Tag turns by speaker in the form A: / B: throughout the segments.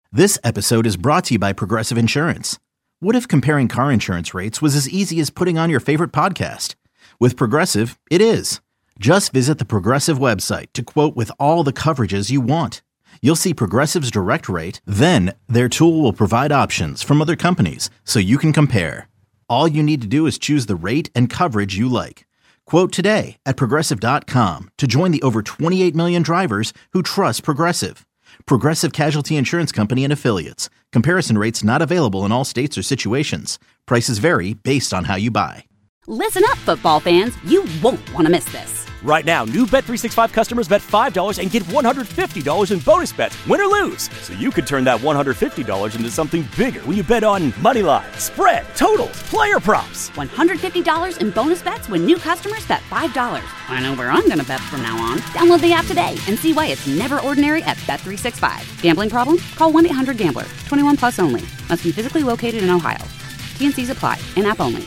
A: This episode is brought to you by Progressive Insurance. What if comparing car insurance rates was as easy as putting on your favorite podcast? With Progressive, it is. Just visit the Progressive website to quote with all the coverages you want. You'll see Progressive's direct rate, then their tool will provide options from other companies so you can compare. All you need to do is choose the rate and coverage you like. Quote today at Progressive.com to join the over 28 million drivers who trust Progressive. Progressive Casualty Insurance Company and Affiliates. Comparison rates not available in all states or situations. Prices vary based on how you buy.
B: Listen up, football fans. You won't want to miss this.
C: Right now, new Bet365 customers bet $5 and get $150 in bonus bets, win or lose. So you could turn that $150 into something bigger when you bet on money line, spread, totals, player props.
B: $150 in bonus bets when new customers bet $5. I know where I'm going to bet from now on. Download the app today and see why it's never ordinary at Bet365. Gambling problem? Call 1-800-GAMBLER. 21 plus only. Must be physically located in Ohio. T&Cs apply. In-app only.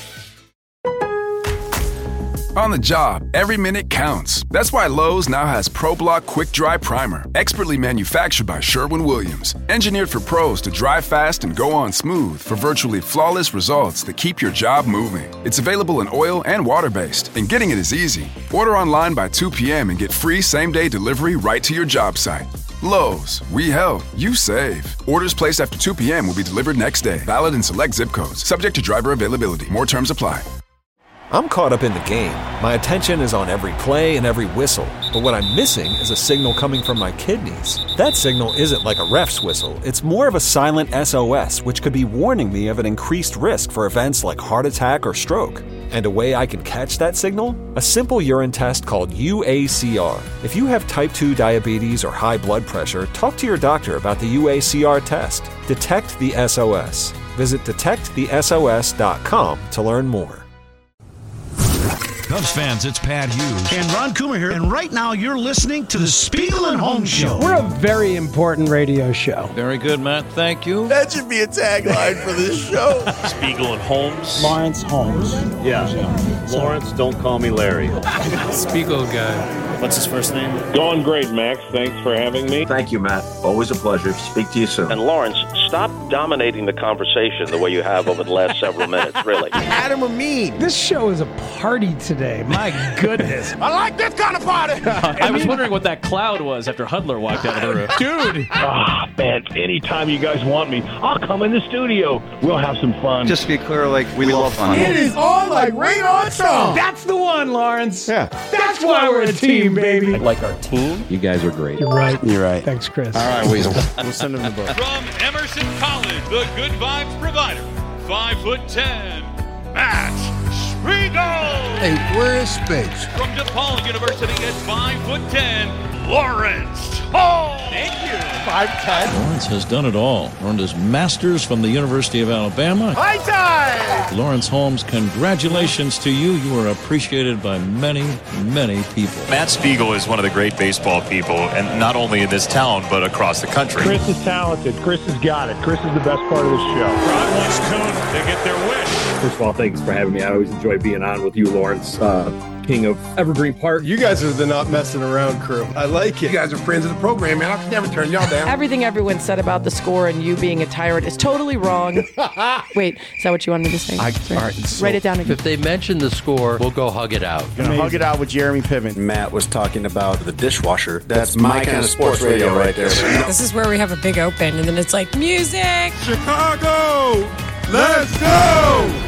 D: On the job, every minute counts. That's why Lowe's now has ProBlock Quick Dry Primer, expertly manufactured by Sherwin-Williams. Engineered for pros to dry fast and go on smooth for virtually flawless results that keep your job moving. It's available in oil and water-based, and getting it is easy. Order online by 2 p.m. and get free same-day delivery right to your job site. Lowe's, we help, you save. Orders placed after 2 p.m. will be delivered next day. Valid in select zip codes. Subject to driver availability. More terms apply.
E: I'm caught up in the game. My attention is on every play and every whistle. But what I'm missing is a signal coming from my kidneys. That signal isn't like a ref's whistle. It's more of a silent SOS, which could be warning me of an increased risk for events like heart attack or stroke. And a way I can catch that signal? A simple urine test called UACR. If you have type 2 diabetes or high blood pressure, talk to your doctor about the UACR test. Detect the SOS. Visit detectthesos.com to learn more.
F: Cubs fans, it's Pat Hughes.
G: And Ron Coomer here. And right now you're listening to the Spiegel and Holmes Show.
H: We're a very important radio show.
F: Very good, Matt. Thank you.
I: That should be a tagline for this show.
J: Spiegel and Holmes.
H: Lawrence Holmes.
J: Yeah. Lawrence, don't call me Larry.
K: Spiegel guy.
J: What's his first name?
L: Going great, Max. Thanks for having me.
M: Thank you, Matt. Always a pleasure. Speak to you soon.
J: And Lawrence, stop dominating the conversation the way you have over the last several minutes, really.
I: Adam Amin.
H: This show is a party today. My goodness.
I: I like this kind of party.
K: I was wondering what that cloud was after Hudler walked out of the room.
L: Dude. Man, anytime you guys want me, I'll come in the studio. We'll have some fun.
M: Just to be clear, we love fun.
I: It is on like rain on song.
H: That's the one, Lawrence.
M: Yeah.
H: That's why we're a team, baby.
J: Like our team?
M: You guys are great.
H: You're right.
M: You're right.
H: Thanks, Chris.
M: All right, Weasel. We'll send him the book.
N: From Emerson College, the good vibes provider, 5'10", Matt Spiegel.
O: Hey, where is space?
N: From DePaul University at 5'10", Lawrence Hall. Thank you.
I: 5'10".
F: Lawrence has done it all. Earned his master's from the University of Alabama.
I: High time!
F: Lawrence Holmes, congratulations to you. You are appreciated by many, many people.
P: Matt Spiegel is one of the great baseball people, and not only in this town, but across the country.
L: Chris is talented. Chris has got it. Chris is the best part of this show.
N: Rod wants Coon to get their wish.
Q: First of all, thanks for having me. I always enjoy being on with you, Lawrence. King of Evergreen Park.
R: You guys are the not messing around crew. I like it.
I: You guys are friends of the program, man. I can never turn y'all down.
S: Everything everyone said about the score and you being a tyrant is totally wrong. Wait, is that what you wanted me to say?
R: All right, so
S: write it down again.
K: If they mention the score, we'll go hug it out.
I: Gonna hug it out with Jeremy Piven.
M: Matt was talking about the dishwasher. That's my kind of sports radio right there.
T: This is where we have a big open, and then it's like, music!
I: Chicago! Let's go!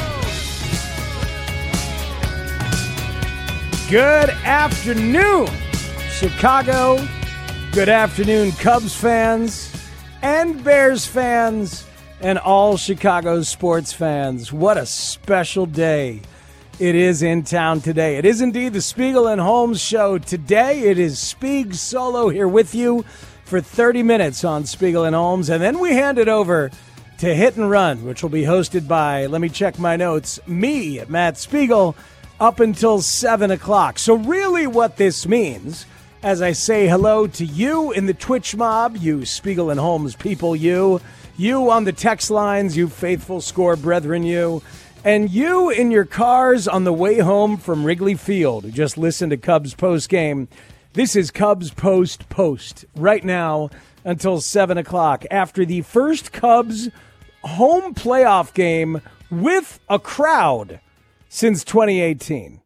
H: Good afternoon, Chicago. Good afternoon, Cubs fans and Bears fans and all Chicago sports fans. What a special day it is in town today. It is indeed the Spiegel and Holmes show. Today it is Spieg Solo here with you for 30 minutes on Spiegel and Holmes. And then we hand it over to Hit and Run, which will be hosted by, let me check my notes, me, Matt Spiegel, up until 7 o'clock. So really what this means, as I say hello to you in the Twitch mob, you Spiegel and Holmes people, you on the text lines, you faithful score brethren, you, and you in your cars on the way home from Wrigley Field who just listened to Cubs post game. This is Cubs post. Right now, until 7 o'clock after the first Cubs home playoff game with a crowd since 2018.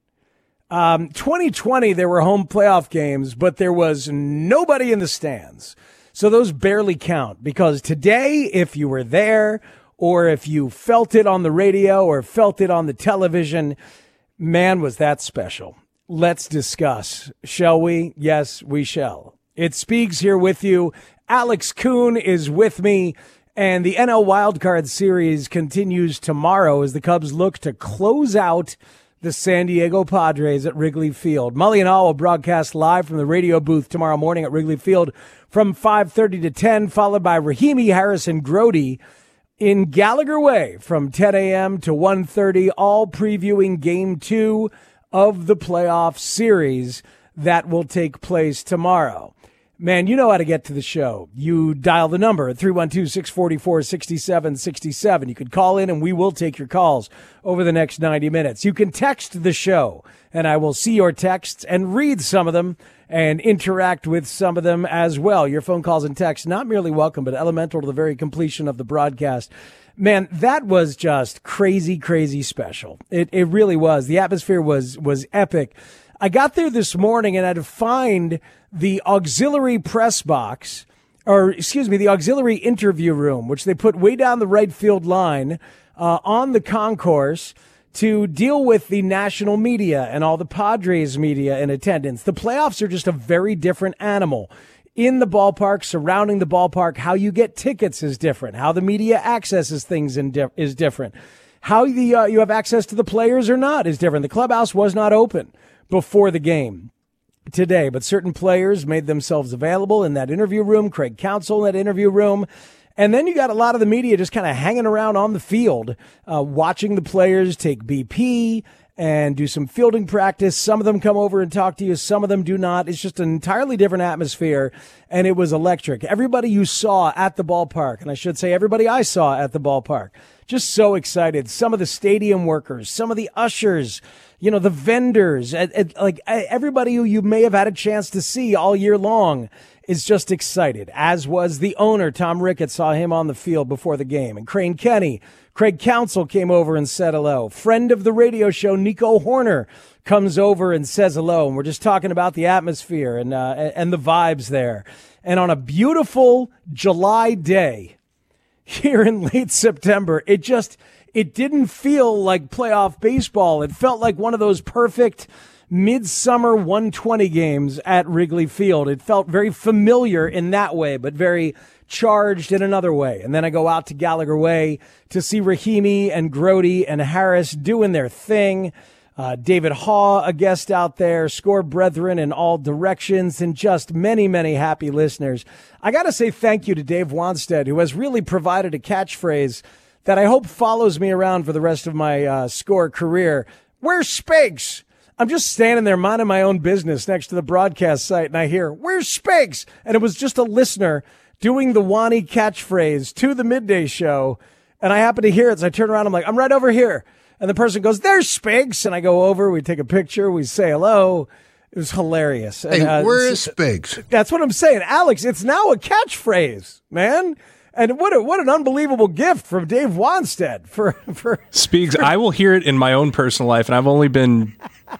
H: 2020, there were home playoff games, but there was nobody in the stands. So those barely count, because today, if you were there or if you felt it on the radio or felt it on the television, man, was that special. Let's discuss, shall we? Yes, we shall. It's Speaks here with you. Alex Kuhn is with me, and the NL Wildcard Series continues tomorrow as the Cubs look to close out the San Diego Padres at Wrigley Field. Mully and Hall will broadcast live from the radio booth tomorrow morning at Wrigley Field from 5:30 to 10, followed by Rahimi, Harris, and Grote in Gallagher Way from 10 a.m. to 1:30, all previewing Game 2 of the playoff series that will take place tomorrow. Man, you know how to get to the show. You dial the number at 312-644-6767. You can call in and we will take your calls over the next 90 minutes. You can text the show and I will see your texts and read some of them and interact with some of them as well. Your phone calls and texts, not merely welcome, but elemental to the very completion of the broadcast. Man, that was just crazy, crazy special. It really was. The atmosphere was epic. I got there this morning and I had to find the auxiliary press box, the auxiliary interview room, which they put way down the right field line on the concourse to deal with the national media and all the Padres media in attendance. The playoffs are just a very different animal. In the ballpark, surrounding the ballpark, how you get tickets is different. How the media accesses things is different. How you have access to the players or not is different. The clubhouse was not open before the game today, but certain players made themselves available in that interview room. Craig Counsell in that interview room. And then you got a lot of the media just kind of hanging around on the field, watching the players take BP and do some fielding practice. Some of them come over and talk to you. Some of them do not. It's just an entirely different atmosphere, and it was electric. Everybody you saw at the ballpark, and I should say everybody I saw at the ballpark, just so excited. Some of the stadium workers, some of the ushers, you know, the vendors, like everybody who you may have had a chance to see all year long is just excited, as was the owner, Tom Ricketts. Saw him on the field before the game. And Crane Kenny, Craig Counsell came over and said hello. Friend of the radio show, Nico Horner, comes over and says hello. And we're just talking about the atmosphere and the vibes there. And on a beautiful July day here in late September, it didn't feel like playoff baseball. It felt like one of those perfect midsummer 120 games at Wrigley Field. It felt very familiar in that way, but very charged in another way. And then I go out to Gallagher Way to see Rahimi and Grote and Harris doing their thing. David Haw, a guest out there, Score Brethren in all directions, and just many, many happy listeners. I got to say thank you to Dave Wanstead, who has really provided a catchphrase that I hope follows me around for the rest of my Score career. Where's Spags? I'm just standing there minding my own business next to the broadcast site, and I hear, where's Spags? And it was just a listener doing the Wani catchphrase to the midday show, and I happen to hear it, so I turn around, I'm like, I'm right over here. And the person goes, there's Spags, and I go over, we take a picture, we say hello. It was hilarious.
O: Hey, where is Spags?
H: That's what I'm saying. Alex, it's now a catchphrase, man. And what an unbelievable gift from Dave Wanstead for
U: Speaks. I will hear it in my own personal life, and I've only been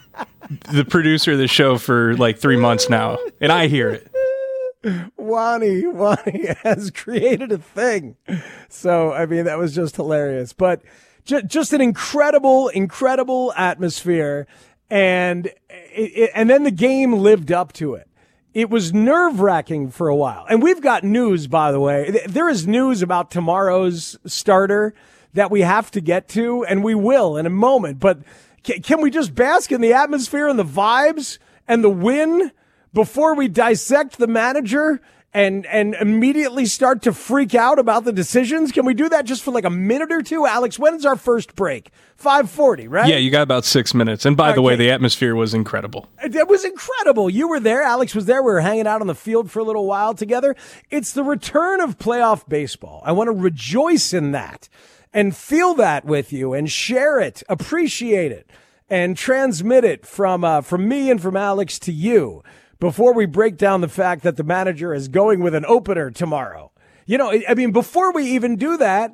U: the producer of the show for like 3 months now, and I hear it.
H: Wani has created a thing. So, I mean, that was just hilarious. But just an incredible atmosphere. And then the game lived up to it. It was nerve-wracking for a while. And we've got news, by the way. There is news about tomorrow's starter that we have to get to, and we will in a moment. But can we just bask in the atmosphere and the vibes and the win before we dissect the manager and immediately start to freak out about the decisions? Can we do that just for like a minute or two? Alex, when is our first break? 5:40, right?
U: Yeah, you got about 6 minutes. And by the way, the atmosphere was incredible.
H: It was incredible. You were there. Alex was there. We were hanging out on the field for a little while together. It's the return of playoff baseball. I want to rejoice in that and feel that with you and share it, appreciate it, and transmit it from me and from Alex to you. before we break down the fact that the manager is going with an opener tomorrow. Before we even do that,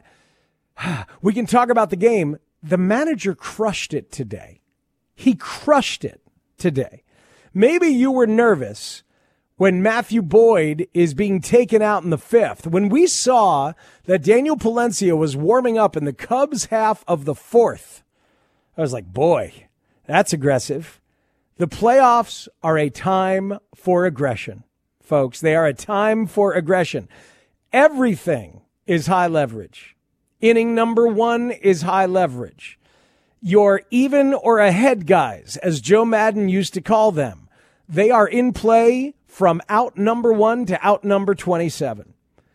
H: we can talk about the game. The manager crushed it today. He crushed it today. Maybe you were nervous when Matthew Boyd is being taken out in the fifth. When we saw that Daniel Palencia was warming up in the Cubs half of the fourth, I was like, boy, that's aggressive. The playoffs are a time for aggression, folks. They are a time for aggression. Everything is high leverage. Inning number 1 is high leverage. Your even or ahead guys, as Joe Madden used to call them, they are in play from out number 1 to out number 27.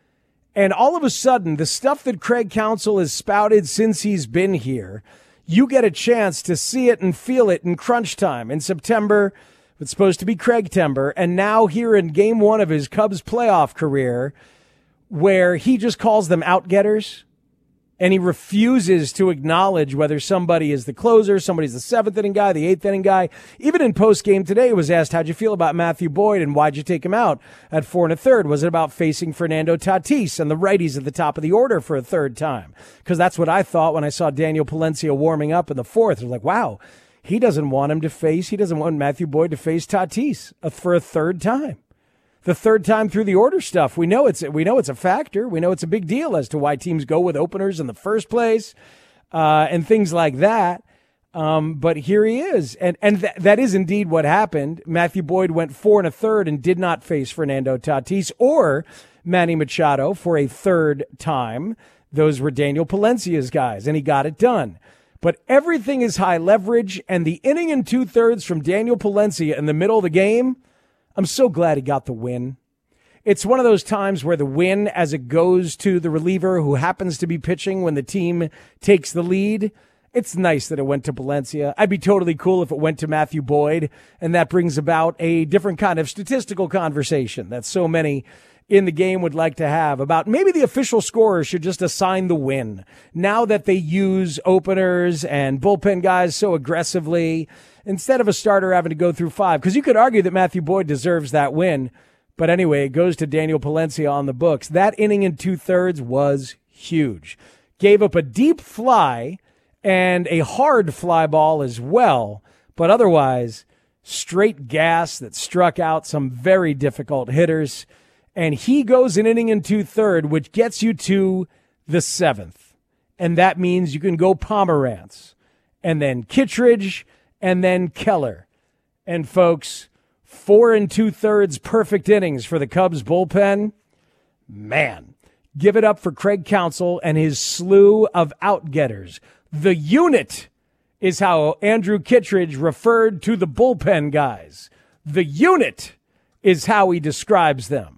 H: And all of a sudden, the stuff that Craig Counsell has spouted since he's been here, you get a chance to see it and feel it in crunch time. In September, it's supposed to be Craig-tember, and now here in game 1 of his Cubs playoff career, where he just calls them out-getters, and he refuses to acknowledge whether somebody is the closer, somebody's the 7th inning guy, the 8th inning guy. Even in post-game today, it was asked, how'd you feel about Matthew Boyd and why'd you take him out at 4 1/3? Was it about facing Fernando Tatis and the righties at the top of the order for a third time? Because that's what I thought when I saw Daniel Palencia warming up in the fourth. I was like, wow, he doesn't want Matthew Boyd to face Tatis for a third time. The third time through the order stuff. We know it's a factor. We know it's a big deal as to why teams go with openers in the first place, and things like that. But here he is. And that is indeed what happened. Matthew Boyd went 4 1/3 and did not face Fernando Tatis or Manny Machado for a third time. Those were Daniel Palencia's guys, and he got it done. But everything is high leverage, and the inning and 2/3 from Daniel Palencia in the middle of the game, I'm so glad he got the win. It's one of those times where the win, as it goes to the reliever who happens to be pitching when the team takes the lead, it's nice that it went to Palencia. I'd be totally cool if it went to Matthew Boyd, and that brings about a different kind of statistical conversation that so many in the game would like to have about maybe the official scorer should just assign the win now that they use openers and bullpen guys so aggressively instead of a starter having to go through 5. Because you could argue that Matthew Boyd deserves that win. But anyway, it goes to Daniel Palencia on the books. That inning and 2/3 was huge. Gave up a deep fly and a hard fly ball as well. But otherwise, straight gas that struck out some very difficult hitters. And he goes an inning and 2/3, which gets you to the 7th. And that means you can go Pomerantz, and then Kittredge, and then Keller. And folks, 4 2/3 perfect innings for the Cubs bullpen. Man, give it up for Craig Counsell and his slew of outgetters. The unit is how Andrew Kittredge referred to the bullpen guys. The unit is how he describes them.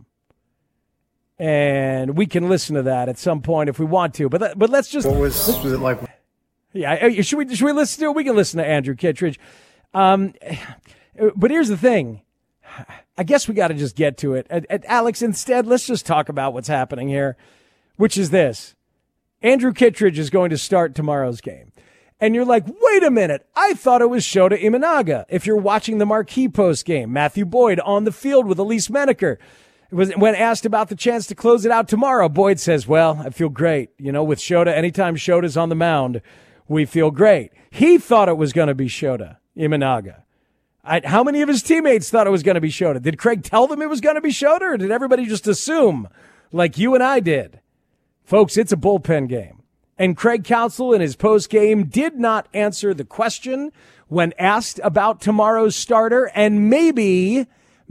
H: And we can listen to that at some point if we want to. But let's just.
R: What was it like?
H: Yeah, should we listen to it? We can listen to Andrew Kittredge. But here's the thing. I guess we got to just get to it. Alex, instead, let's just talk about what's happening here, which is this. Andrew Kittredge is going to start tomorrow's game. And you're like, wait a minute. I thought it was Shota Imanaga. If you're watching the Marquee Post game, Matthew Boyd on the field with Elise Menaker. When asked about the chance to close it out tomorrow, Boyd says, well, I feel great. With Shota, anytime Shota's on the mound, we feel great. He thought it was going to be Shota Imanaga. How many of his teammates thought it was going to be Shota? Did Craig tell them it was going to be Shota, or did everybody just assume, like you and I did? Folks, it's a bullpen game. And Craig Counsell in his post-game did not answer the question when asked about tomorrow's starter, and maybe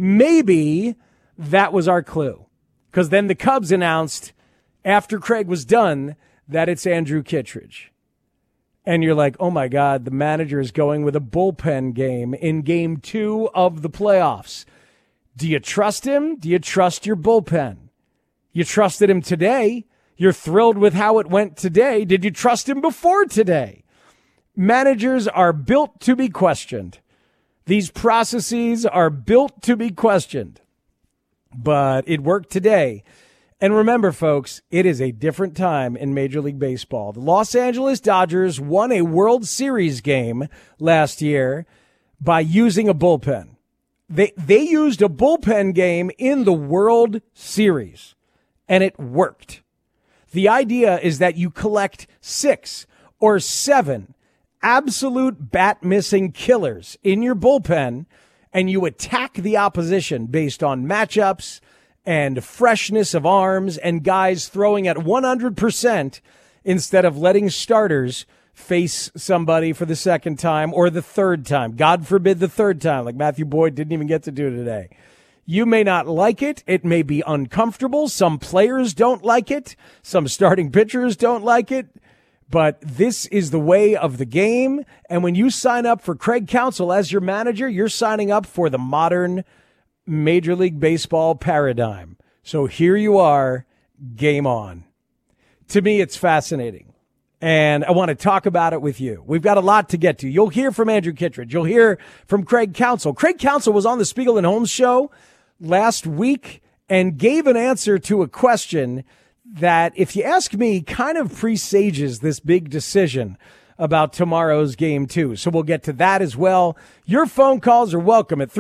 H: that was our clue. Because then the Cubs announced, after Craig was done, that it's Andrew Kittredge. And you're like, oh my God, the manager is going with a bullpen game in game 2 of the playoffs. Do you trust him? Do you trust your bullpen? You trusted him today. You're thrilled with how it went today. Did you trust him before today? Managers are built to be questioned. These processes are built to be questioned. But it worked today. And remember, folks, it is a different time in Major League Baseball. The Los Angeles Dodgers won a World Series game last year by using a bullpen. They used a bullpen game in the World Series, and it worked. The idea is that you collect 6 or 7 absolute bat-missing killers in your bullpen, and you attack the opposition based on matchups and freshness of arms and guys throwing at 100% instead of letting starters face somebody for the second time or the third time. God forbid the third time, like Matthew Boyd didn't even get to do today. You may not like it. It may be uncomfortable. Some players don't like it. Some starting pitchers don't like it. But this is the way of the game. And when you sign up for Craig Counsell as your manager, you're signing up for the modern Major League Baseball paradigm. So here you are, game on. To me, it's fascinating. And I want to talk about it with you. We've got a lot to get to. You'll hear from Andrew Kittredge. You'll hear from Craig Counsell. Craig Counsell was on the Spiegel and Holmes show last week and gave an answer to a question that, if you ask me, kind of presages this big decision about tomorrow's game, too. So we'll get to that as well. Your phone calls are welcome at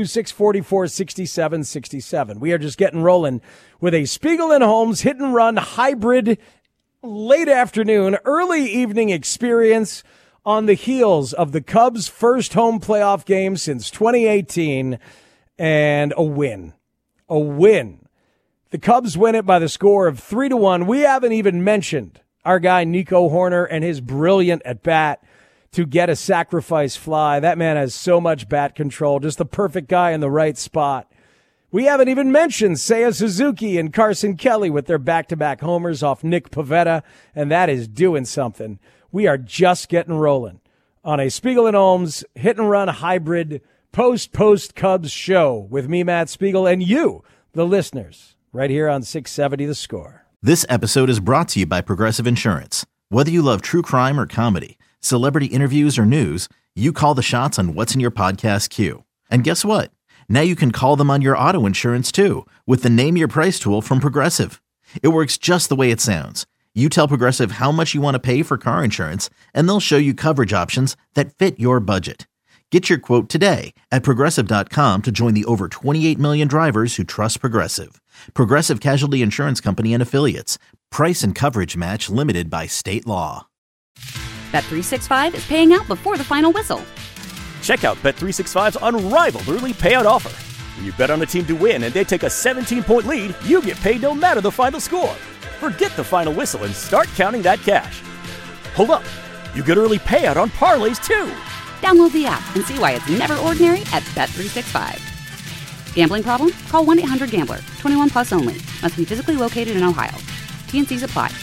H: 312-644-6767. We are just getting rolling with a Spiegel and Holmes hit and run hybrid late afternoon, early evening experience on the heels of the Cubs' first home playoff game since 2018 and a win. A win. The Cubs win it by the score of 3-1. We haven't even mentioned our guy Nico Hoerner and his brilliant at-bat to get a sacrifice fly. That man has so much bat control, just the perfect guy in the right spot. We haven't even mentioned Seiya Suzuki and Carson Kelly with their back-to-back homers off Nick Pivetta, and that is doing something. We are just getting rolling on a Spiegel and Holmes hit-and-run hybrid post-Cubs show with me, Matt Spiegel, and you, the listeners, right here on 670 The Score.
A: This episode is brought to you by Progressive Insurance. Whether you love true crime or comedy, celebrity interviews or news, you call the shots on what's in your podcast queue. And guess what? Now you can call them on your auto insurance, too, with the Name Your Price tool from Progressive. It works just the way it sounds. You tell Progressive how much you want to pay for car insurance, and they'll show you coverage options that fit your budget. Get your quote today at Progressive.com to join the over 28 million drivers who trust Progressive. Progressive Casualty Insurance Company and Affiliates. Price and coverage match limited by state law.
B: Bet365 is paying out before the final whistle.
C: Check out Bet365's unrivaled early payout offer. When you bet on a team to win and they take a 17-point lead, you get paid no matter the final score. Forget the final whistle and start counting that cash. Hold up. You get early payout on parlays, too.
B: Download the app and see why it's never ordinary at Bet365. Gambling problem? Call 1-800-GAMBLER. 21 plus only. Must be physically located in Ohio. T&Cs apply.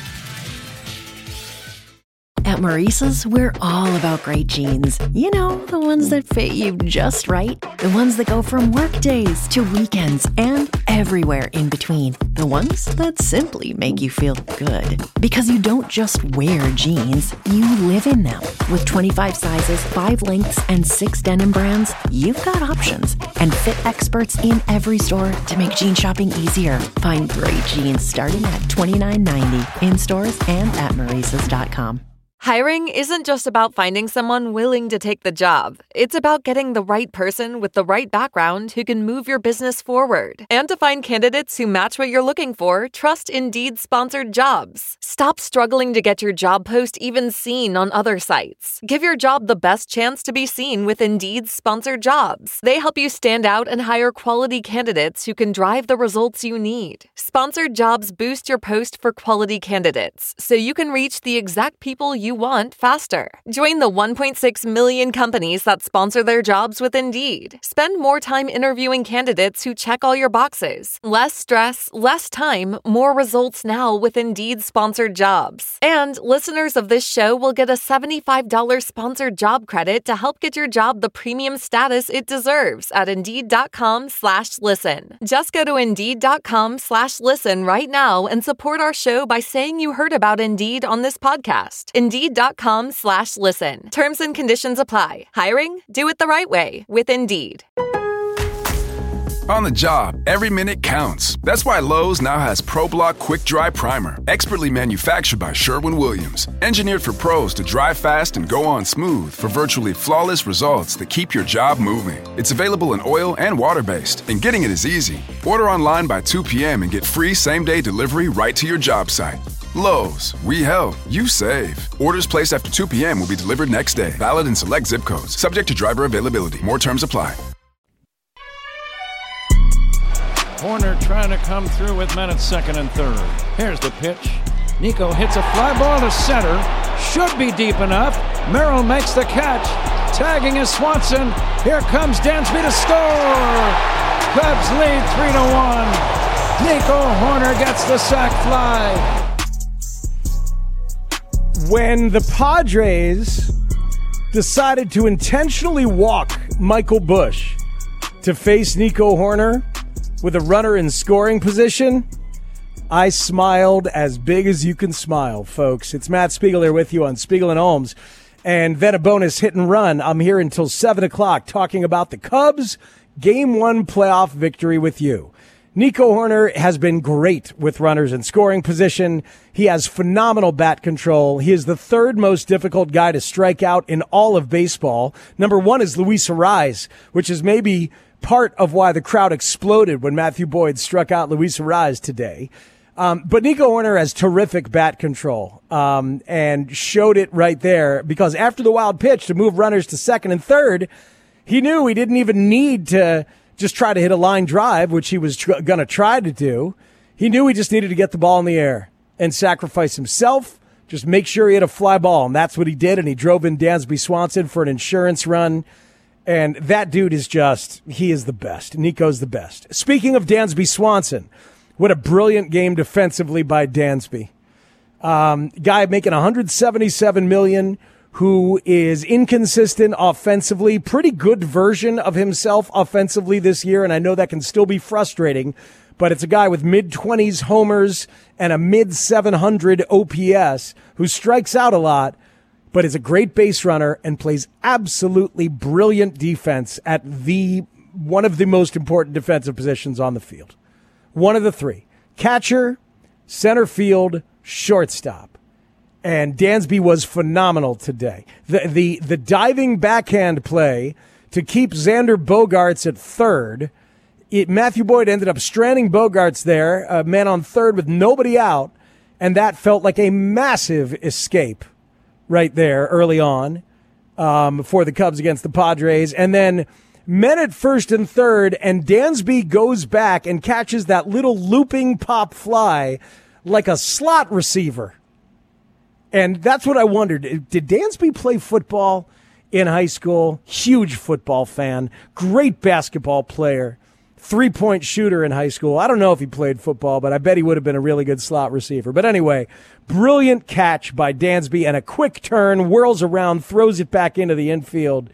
O: At Maurice's, we're all about great jeans. You know, the ones that fit you just right. The ones that go from work days to weekends and everywhere in between. The ones that simply make you feel good. Because you don't just wear jeans, you live in them. With 25 sizes, 5 lengths, and 6 denim brands, you've got options. And fit experts in every store to make jean shopping easier. Find great jeans starting at $29.90 in stores and at Maurices.com.
V: Hiring isn't just about finding someone willing to take the job. It's about getting the right person with the right background who can move your business forward. And to find candidates who match what you're looking for, trust Indeed-sponsored jobs. Stop struggling to get your job post even seen on other sites. Give your job the best chance to be seen with Indeed-sponsored jobs. They help you stand out and hire quality candidates who can drive the results you need. Sponsored jobs boost your post for quality candidates, so you can reach the exact people you want faster. Join the 1.6 million companies that sponsor their jobs with Indeed. Spend more time interviewing candidates who check all your boxes. Less stress, less time, more results now with Indeed-sponsored jobs. And listeners of this show will get a $75 sponsored job credit to help get your job the premium status it deserves at Indeed.com/listen. Just go to Indeed.com/listen right now and support our show by saying you heard about Indeed on this podcast. Indeed.com/listen. Terms and conditions apply. Hiring? Do it the right way with Indeed.
D: On the job, every minute counts. That's why Lowe's now has ProBlock Quick Dry Primer, expertly manufactured by Sherwin-Williams. Engineered for pros to dry fast and go on smooth for virtually flawless results that keep your job moving. It's available in oil and water-based, and getting it is easy. Order online by 2 p.m. and get free same-day delivery right to your job site. Lowe's, we help, you save. Orders placed after 2 p.m. will be delivered next day. Valid in select zip codes. Subject to driver availability. More terms apply.
F: Horner trying to come through with men at second and third. Here's the pitch. Nico hits a fly ball to center. Should be deep enough. Merrill makes the catch. Tagging is Swanson. Here comes Dansby to score. Cubs lead 3-1. Nico Horner gets the sac fly.
H: When the Padres decided to intentionally walk Michael Busch to face Nico Horner with a runner in scoring position, I smiled as big as you can smile, folks. It's Matt Spiegel here with you on Spiegel and Holmes. And then a bonus hit and run. I'm here until 7 o'clock talking about the Cubs' Game 1 playoff victory with you. Nico Horner has been great with runners in scoring position. He has phenomenal bat control. He is the third most difficult guy to strike out in all of baseball. Number 1 is Luis Arraez, which is maybe part of why the crowd exploded when Matthew Boyd struck out Luis Arraez today. But Nico Horner has terrific bat control and showed it right there, because after the wild pitch to move runners to second and third, he knew he didn't even need to just try to hit a line drive, which he was going to try to do. He knew he just needed to get the ball in the air and sacrifice himself, just make sure he hit a fly ball, and that's what he did, and he drove in Dansby Swanson for an insurance run. And that dude is he is the best. Nico's the best. Speaking of Dansby Swanson, what a brilliant game defensively by Dansby. Guy making $177 million, who is inconsistent offensively, pretty good version of himself offensively this year, and I know that can still be frustrating, but it's a guy with mid-20s homers and a mid-700 OPS who strikes out a lot, but is a great base runner and plays absolutely brilliant defense at one of the most important defensive positions on the field. One of the three: catcher, center field, shortstop. And Dansby was phenomenal today. The diving backhand play to keep Xander Bogaerts at third. Matthew Boyd ended up stranding Bogaerts there, a man on third with nobody out, and that felt like a massive escape right there early on for the Cubs against the Padres. And then men at first and third, and Dansby goes back and catches that little looping pop fly like a slot receiver. And that's what I wondered. Did Dansby play football in high school? Huge football fan. Great basketball player. 3-point shooter in high school. I don't know if he played football, but I bet he would have been a really good slot receiver. But anyway, brilliant catch by Dansby and a quick turn, whirls around, throws it back into the infield.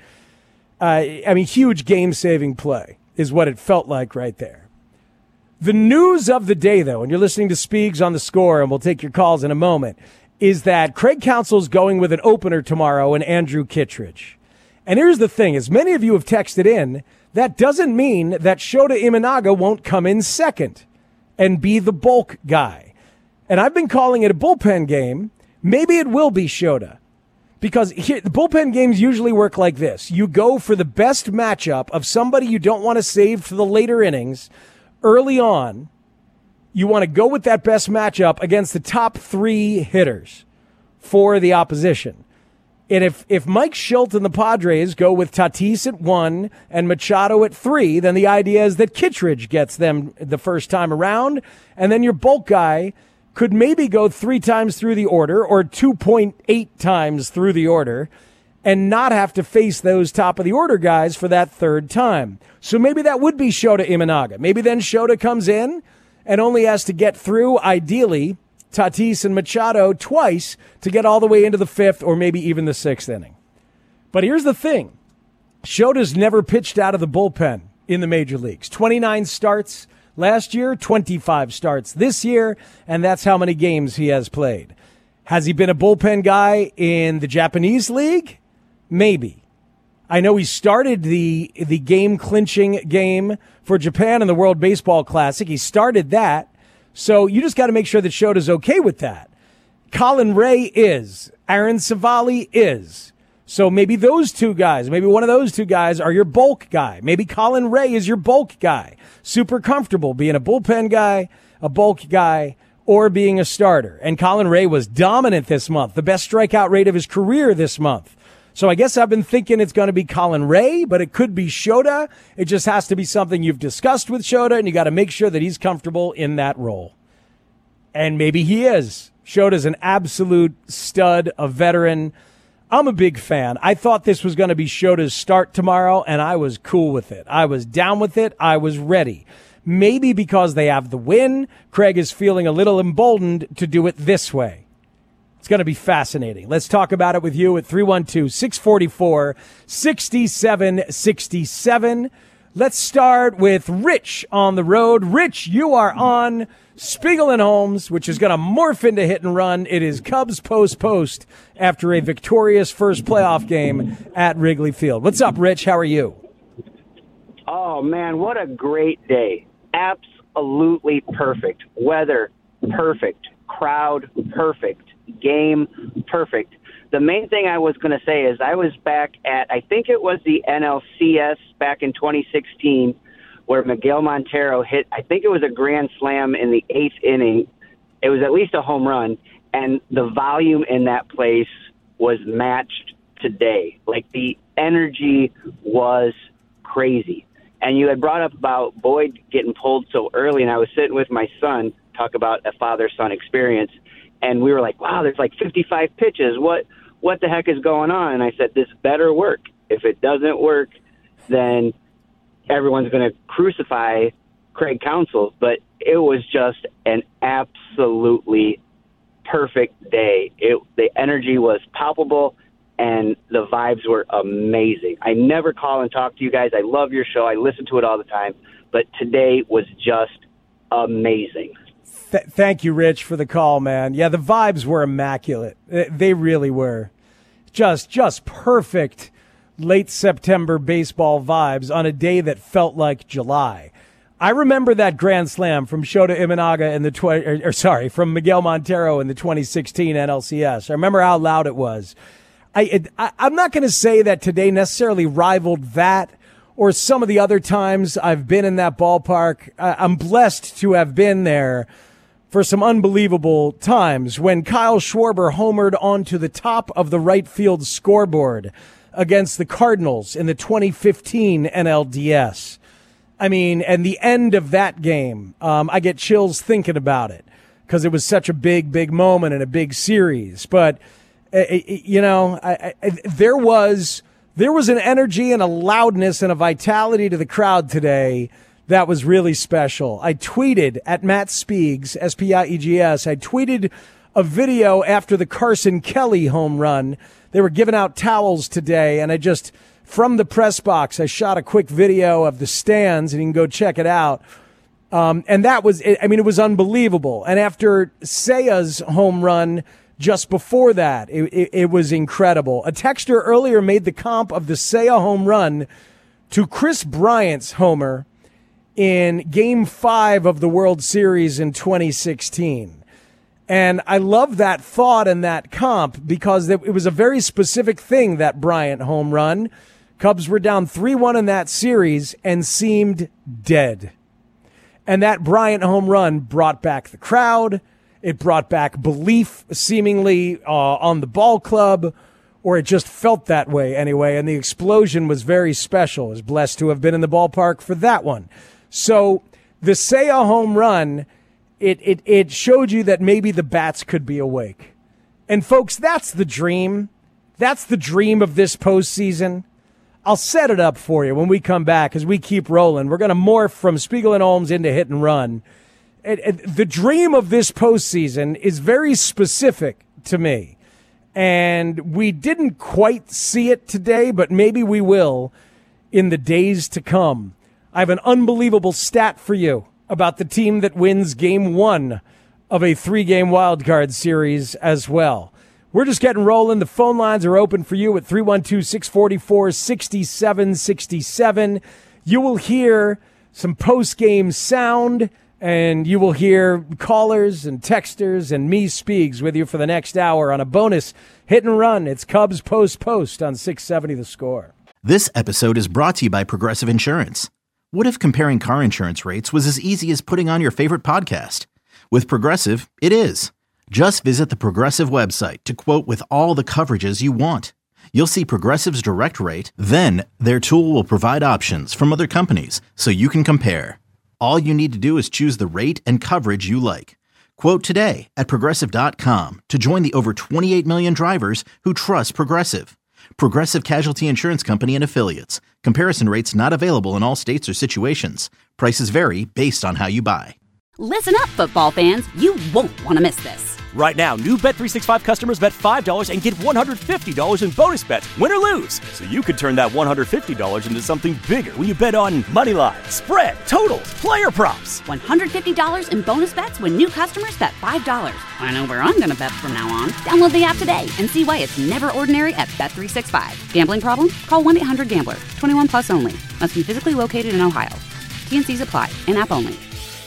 H: Huge game-saving play is what it felt like right there. The news of the day, though, and you're listening to Speegs on The Score, and we'll take your calls in a moment, is that Craig Counsell's going with an opener tomorrow in Andrew Kittredge. And here's the thing. As many of you have texted in, that doesn't mean that Shota Imanaga won't come in second and be the bulk guy. And I've been calling it a bullpen game. Maybe it will be Shota. Because the bullpen games usually work like this. You go for the best matchup of somebody you don't want to save for the later innings early on. You want to go with that best matchup against the top 3 hitters for the opposition. And if Mike Schilt and the Padres go with Tatis at 1 and Machado at 3, then the idea is that Kittredge gets them the first time around, and then your bulk guy could maybe go 3 times through the order or 2.8 times through the order and not have to face those top of the order guys for that third time. So maybe that would be Shota Imanaga. Maybe then Shota comes in and only has to get through, ideally, Tatis and Machado twice to get all the way into the 5th or maybe even the 6th inning. But here's the thing. Shota's never pitched out of the bullpen in the major leagues. 29 starts last year, 25 starts this year, and that's how many games he has played. Has he been a bullpen guy in the Japanese league? Maybe. I know he started the game-clinching game for Japan in the World Baseball Classic. He started that. So you just got to make sure that Shota's okay with that. Colin Ray is. Aaron Savali is. So maybe those two guys, maybe one of those two guys are your bulk guy. Maybe Colin Ray is your bulk guy. Super comfortable being a bullpen guy, a bulk guy, or being a starter. And Colin Ray was dominant this month, the best strikeout rate of his career this month. So I guess I've been thinking it's going to be Colin Ray, but it could be Shota. It just has to be something you've discussed with Shota, and you got to make sure that he's comfortable in that role. And maybe he is. Shota's an absolute stud, a veteran. I'm a big fan. I thought this was going to be Shota's start tomorrow, and I was cool with it. I was down with it. I was ready. Maybe because they have the win, Craig is feeling a little emboldened to do it this way. It's going to be fascinating. Let's talk about it with you at 312-644-6767. Let's start with Rich on the road. Rich, you are on Spiegel and Holmes, which is going to morph into Hit and Run. It is Cubs post after a victorious first playoff game at Wrigley Field. What's up, Rich? How are you?
E: Oh, man, what a great day. Absolutely perfect. Weather, perfect. Crowd, perfect. Game, perfect. The main thing I was going to say is I was back at, I think it was the NLCS back in 2016, where Miguel Montero hit, I think it was a grand slam in the 8th inning. It was at least a home run, and the volume in that place was matched today. Like, the energy was crazy. And you had brought up about Boyd getting pulled so early, and I was sitting with my son, talk about a father-son experience, and we were like, wow, there's like 55 pitches. What the heck is going on? And I said, this better work. If it doesn't work, then everyone's going to crucify Craig Counsell. But it was just an absolutely perfect day. The energy was palpable, and the vibes were amazing. I never call and talk to you guys. I love your show. I listen to it all the time. But today was just amazing.
H: Thank you, Rich, for the call, man. Yeah, the vibes were immaculate. They really were. Just perfect late September baseball vibes on a day that felt like July. I remember that grand slam from Shota Imanaga in the from Miguel Montero in the 2016 NLCS. I remember how loud it was. I'm not going to say that today necessarily rivaled that or some of the other times I've been in that ballpark. I'm blessed to have been there for some unbelievable times when Kyle Schwarber homered onto the top of the right field scoreboard against the Cardinals in the 2015 NLDS. I mean, and the end of that game, I get chills thinking about it because it was such a big moment and a big series. But, there was an energy and a loudness and a vitality to the crowd today that was really special. I tweeted at Matt Spiegs, S-P-I-E-G-S. I tweeted a video after the Carson Kelly home run. They were giving out towels today, and from the press box, I shot a quick video of the stands, and you can go check it out. And that was, it was unbelievable. And after Seiya's home run just before that, it was incredible. A texter earlier made the comp of the Seiya home run to Chris Bryant's homer in Game 5 of the World Series in 2016. And I love that thought and that comp because it was a very specific thing, that Bryant home run. Cubs were down 3-1 in that series and seemed dead. And that Bryant home run brought back the crowd. It brought back belief, seemingly, on the ball club, or it just felt that way anyway. And the explosion was very special. I was blessed to have been in the ballpark for that one. So the Seiya home run, it showed you that maybe the bats could be awake. And folks, that's the dream. That's the dream of this postseason. I'll set it up for you when we come back as we keep rolling. We're going to morph from Spiegel and Holmes into Hit and Run. The dream of this postseason is very specific to me. And we didn't quite see it today, but maybe we will in the days to come. I have an unbelievable stat for you about the team that wins Game 1 of a 3-game wildcard series as well. We're just getting rolling. The phone lines are open for you at 312-644-6767. You will hear some post-game sound, and you will hear callers and texters and me Speaks with you for the next hour on a bonus hit and run. It's Cubs Post on 670 The Score.
A: This episode is brought to you by Progressive Insurance. What if comparing car insurance rates was as easy as putting on your favorite podcast? With Progressive, it is. Just visit the Progressive website to quote with all the coverages you want. You'll see Progressive's direct rate, then their tool will provide options from other companies so you can compare. All you need to do is choose the rate and coverage you like. Quote today at Progressive.com to join the over 28 million drivers who trust Progressive. Progressive Casualty Insurance Company and Affiliates. Comparison rates not available in all states or situations. Prices vary based on how you buy.
B: Listen up, football fans. You won't want to miss this.
C: Right now, new Bet365 customers bet $5 and get $150 in bonus bets, win or lose. So you could turn that $150 into something bigger when you bet on moneyline, spread, totals, player props.
B: $150 in bonus bets when new customers bet $5. I know where I'm going to bet from now on. Download the app today and see why it's never ordinary at Bet365. Gambling problem? Call 1-800-GAMBLER. 21 plus only. Must be physically located in Ohio. T&Cs apply. In-app only.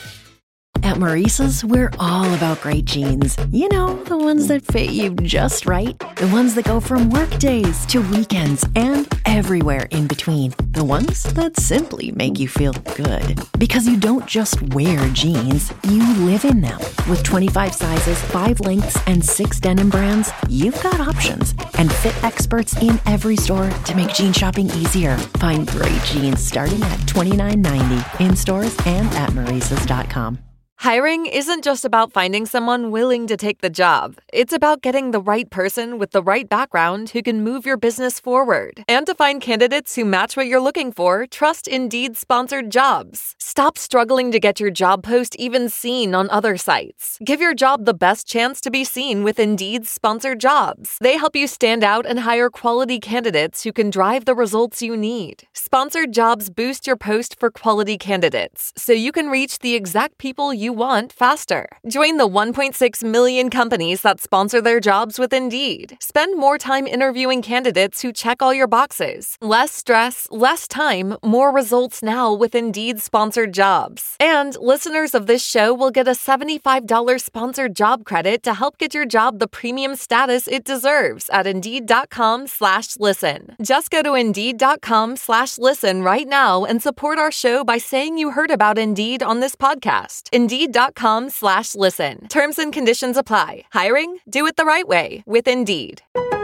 O: At Maurice's, we're all about great jeans. You know, the ones that fit you just right. The ones that go from work days to weekends and everywhere in between. The ones that simply make you feel good. Because you don't just wear jeans, you live in them. With 25 sizes, 5 lengths, and 6 denim brands, you've got options. And fit experts in every store to make jean shopping easier. Find great jeans starting at $29.90 in stores and at Maurice's.com.
V: Hiring isn't just about finding someone willing to take the job. It's about getting the right person with the right background who can move your business forward. And to find candidates who match what you're looking for, trust Indeed-sponsored jobs. Stop struggling to get your job post even seen on other sites. Give your job the best chance to be seen with Indeed-sponsored jobs. They help you stand out and hire quality candidates who can drive the results you need. Sponsored jobs boost your post for quality candidates, so you can reach the exact people you want faster. Join the 1.6 million companies that sponsor their jobs with Indeed. Spend more time interviewing candidates who check all your boxes. Less stress, less time, more results now with Indeed-sponsored jobs. And listeners of this show will get a $75 sponsored job credit to help get your job the premium status it deserves at Indeed.com/listen. Just go to Indeed.com/listen right now and support our show by saying you heard about Indeed on this podcast. Indeed.com/listen. Terms and conditions apply. Hiring? Do it the right way with Indeed.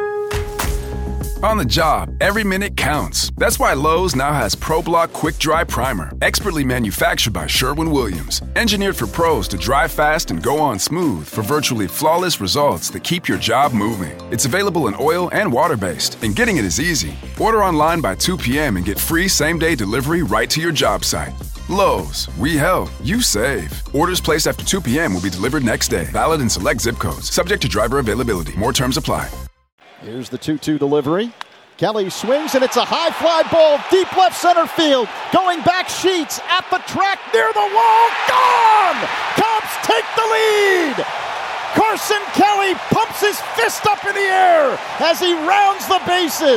D: On the job, every minute counts. That's why Lowe's now has ProBlock Quick Dry Primer, expertly manufactured by Sherwin-Williams. Engineered for pros to dry fast and go on smooth for virtually flawless results that keep your job moving. It's available in oil and water-based, and getting it is easy. Order online by 2 p.m. and get free same-day delivery right to your job site. Lowe's, we help, you save. Orders placed after 2 p.m. will be delivered next day. Valid in select zip codes. Subject to driver availability. More terms apply.
G: Here's the 2-2 delivery. Kelly swings, and it's a high fly ball deep left center field. Going back, Sheets at the track near the wall. Gone! Cubs take the lead! Carson Kelly pumps his fist up in the air as he rounds the bases.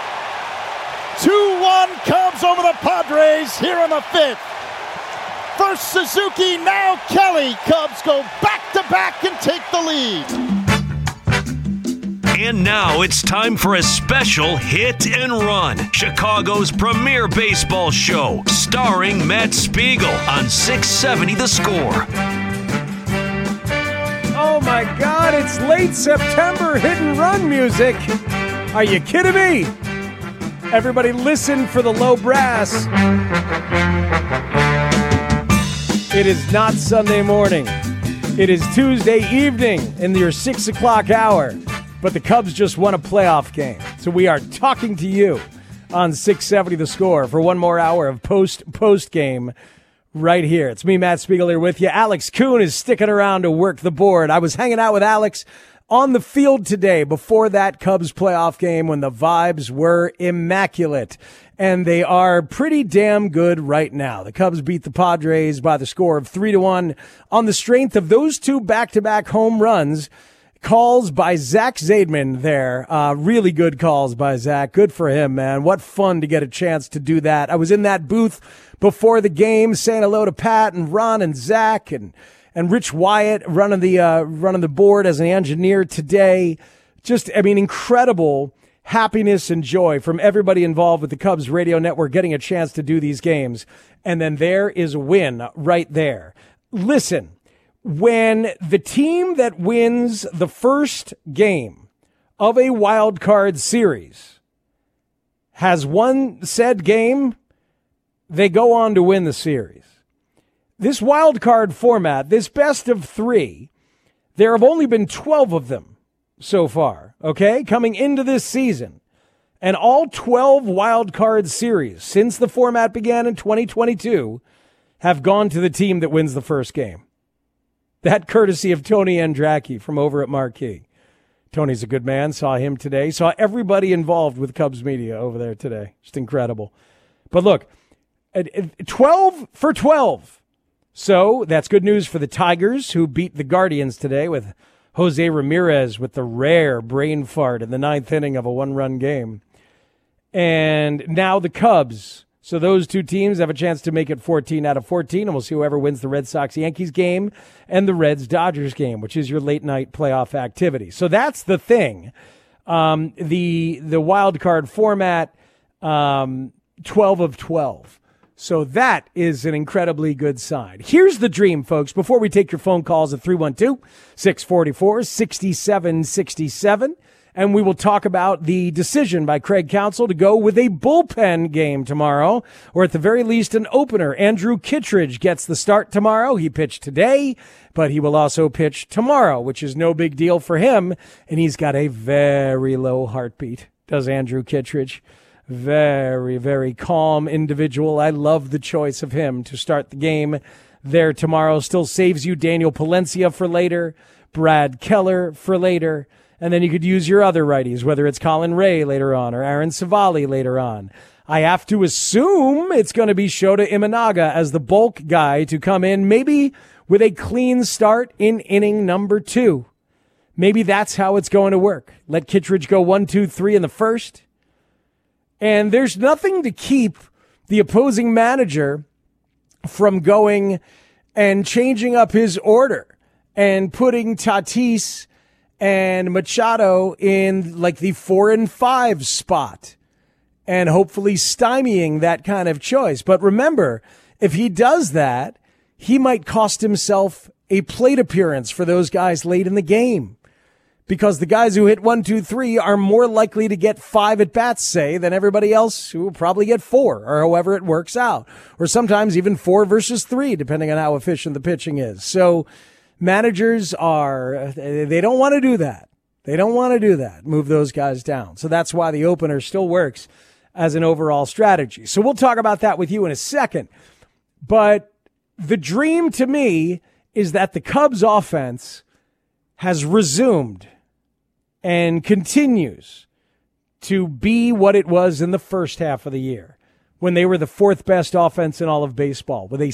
G: 2-1 Cubs over the Padres here in the fifth. First Suzuki, now Kelly. Cubs go back-to-back and take the lead.
J: And now it's time for a special hit and run. Chicago's premier baseball show, starring Matt Spiegel on 670 The Score.
H: Oh my God, it's late September hit and run music. Are you kidding me? Everybody listen for the low brass. It is not Sunday morning. It is Tuesday evening in your 6 o'clock hour. But the Cubs just won a playoff game. So we are talking to you on 670 The Score for one more hour of post game right here. It's me, Matt Spiegel, here with you. Alex Kuhn is sticking around to work the board. I was hanging out with Alex on the field today before that Cubs playoff game when the vibes were immaculate. And they are pretty damn good right now. The Cubs beat the Padres by the score of 3-1 on the strength of those two back-to-back home runs calls by Zach Zaidman there. Really good calls by Zach. Good for him, man. What fun to get a chance to do that. I was in that booth before the game saying hello to Pat and Ron and Zach and Rich Wyatt running the board as an engineer today. Just, incredible happiness and joy from everybody involved with the Cubs radio network getting a chance to do these games. And then there is a win right there. Listen, when the team that wins the first game of a wild card series has won said game, they go on to win the series. This wild card format, this best of 3, there have only been 12 of them so far, okay, coming into this season. And all 12 wild card series since the format began in 2022 have gone to the team that wins the first game. That courtesy of Tony Andracki from over at Marquee. Tony's a good man. Saw him today. Saw everybody involved with Cubs media over there today. Just incredible. But look, 12 for 12. So that's good news for the Tigers, who beat the Guardians today with Jose Ramirez with the rare brain fart in the 9th inning of a 1-run game. And now the Cubs. So those two teams have a chance to make it 14 out of 14, and we'll see whoever wins the Red Sox-Yankees game and the Reds-Dodgers game, which is your late-night playoff activity. So that's the thing. The wild card format, 12 of 12. So that is an incredibly good sign. Here's the dream, folks, before we take your phone calls at 312-644-6767. And we will talk about the decision by Craig Counsell to go with a bullpen game tomorrow, or at the very least an opener. Andrew Kittredge gets the start tomorrow. He pitched today, but he will also pitch tomorrow, which is no big deal for him. And he's got a very low heartbeat, does Andrew Kittredge. Very, very calm individual. I love the choice of him to start the game there tomorrow. Still saves you Daniel Palencia for later, Brad Keller for later. And then you could use your other righties, whether it's Colin Ray later on or Aaron Savali later on. I have to assume it's going to be Shota Imanaga as the bulk guy to come in, maybe with a clean start in inning number 2. Maybe that's how it's going to work. Let Kittredge go 1, 2, 3 in the first. And there's nothing to keep the opposing manager from going and changing up his order and putting Tatis and Machado in like the 4 and 5 spot and hopefully stymieing that kind of choice. But remember, if he does that, he might cost himself a plate appearance for those guys late in the game, because the guys who hit 1, 2, 3 are more likely to get 5 at bats, say, than everybody else who will probably get 4, or however it works out, or sometimes even 4 versus 3, depending on how efficient the pitching is. So managers they don't want to do that. They don't want to do that, move those guys down. So that's why the opener still works as an overall strategy. So we'll talk about that with you in a second. But the dream to me is that the Cubs offense has resumed and continues to be what it was in the first half of the year, when they were the 4th best offense in all of baseball with a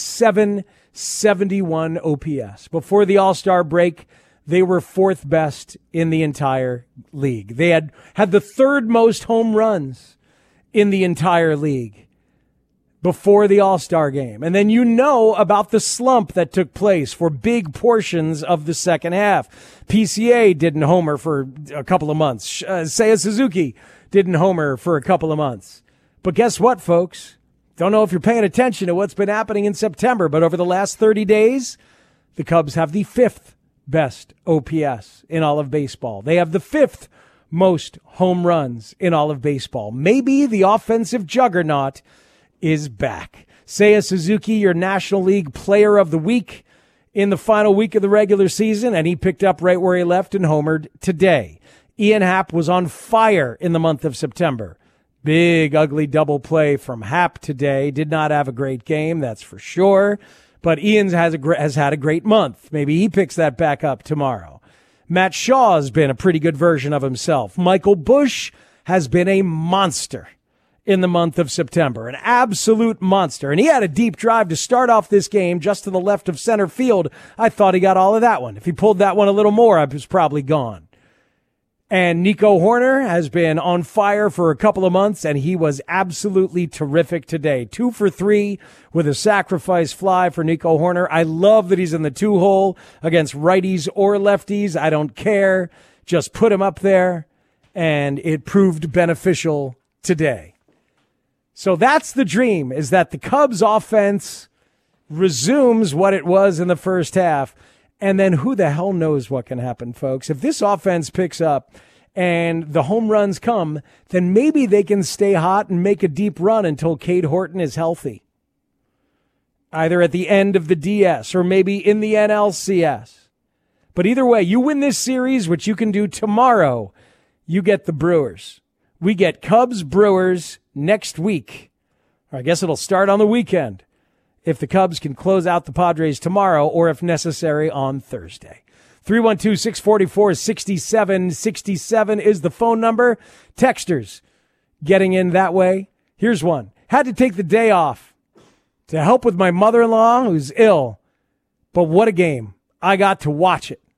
H: 771 OPS. Before the All-Star break, they were 4th best in the entire league. They had the 3rd most home runs in the entire league before the All-Star game. And then you know about the slump that took place for big portions of the second half. PCA didn't homer for a couple of months. Seiya Suzuki didn't homer for a couple of months. But guess what, folks? Don't know if you're paying attention to what's been happening in September, but over the last 30 days, the Cubs have the 5th best OPS in all of baseball. They have the 5th most home runs in all of baseball. Maybe the offensive juggernaut is back. Seiya Suzuki, your National League Player of the Week in the final week of the regular season, and he picked up right where he left and homered today. Ian Happ was on fire in the month of September. Big, ugly double play from Happ today. Did not have a great game, that's for sure. But Ian has had a great month. Maybe he picks that back up tomorrow. Matt Shaw has been a pretty good version of himself. Michael Busch has been a monster in the month of September. An absolute monster. And he had a deep drive to start off this game just to the left of center field. I thought he got all of that one. If he pulled that one a little more, I was probably gone. And Nico Hoerner has been on fire for a couple of months, and he was absolutely terrific today. 2 for 3 with a sacrifice fly for Nico Hoerner. I love that he's in the 2-hole against righties or lefties. I don't care. Just put him up there, and it proved beneficial today. So that's the dream, is that the Cubs offense resumes what it was in the first half. And then who the hell knows what can happen, folks. If this offense picks up and the home runs come, then maybe they can stay hot and make a deep run until Cade Horton is healthy. Either at the end of the DS or maybe in the NLCS. But either way, you win this series, which you can do tomorrow, you get the Brewers. We get Cubs-Brewers next week. Or I guess it'll start on the weekend, if the Cubs can close out the Padres tomorrow, or if necessary on Thursday. 312-644-6767 is the phone number. Texters getting in that way. Here's one. Had to take the day off to help with my mother-in-law who's ill. But what a game. I got to watch it.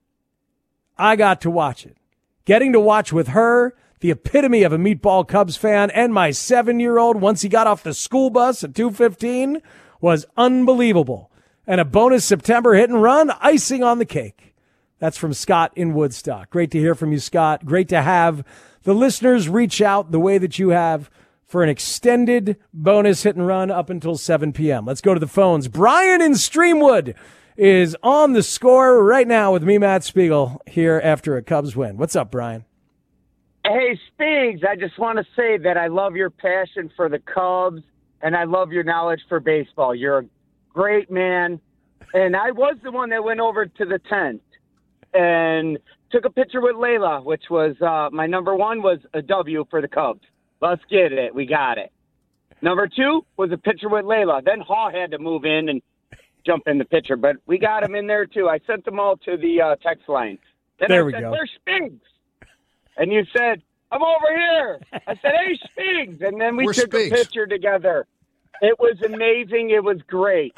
H: Getting to watch with her, the epitome of a meatball Cubs fan, and my 7-year-old once he got off the school bus at 2:15 was unbelievable. And a bonus September hit and run, icing on the cake. That's from Scott in Woodstock. Great to hear from you, Scott. Great to have the listeners reach out the way that you have for an extended bonus hit and run up until 7 p.m. Let's go to the phones. Brian in Streamwood is on the score right now with me, Matt Spiegel, here after a Cubs win. What's up, Brian?
E: Hey, Spiegs, I just want to say that I love your passion for the Cubs, and I love your knowledge for baseball. You're a great man. And I was the one that went over to the tent and took a picture with Layla, which was my number one was a W for the Cubs. Let's get it. We got it. Number 2 was a picture with Layla. Then Haw had to move in and jump in the picture, but we got him in there too. I sent them all to the text line. Then
H: there
E: I said,
H: go.
E: "Where's Spiegs?" And you said, "I'm over here." I said, "Hey, Spiegs." And then we took a picture together. It was amazing. It was great.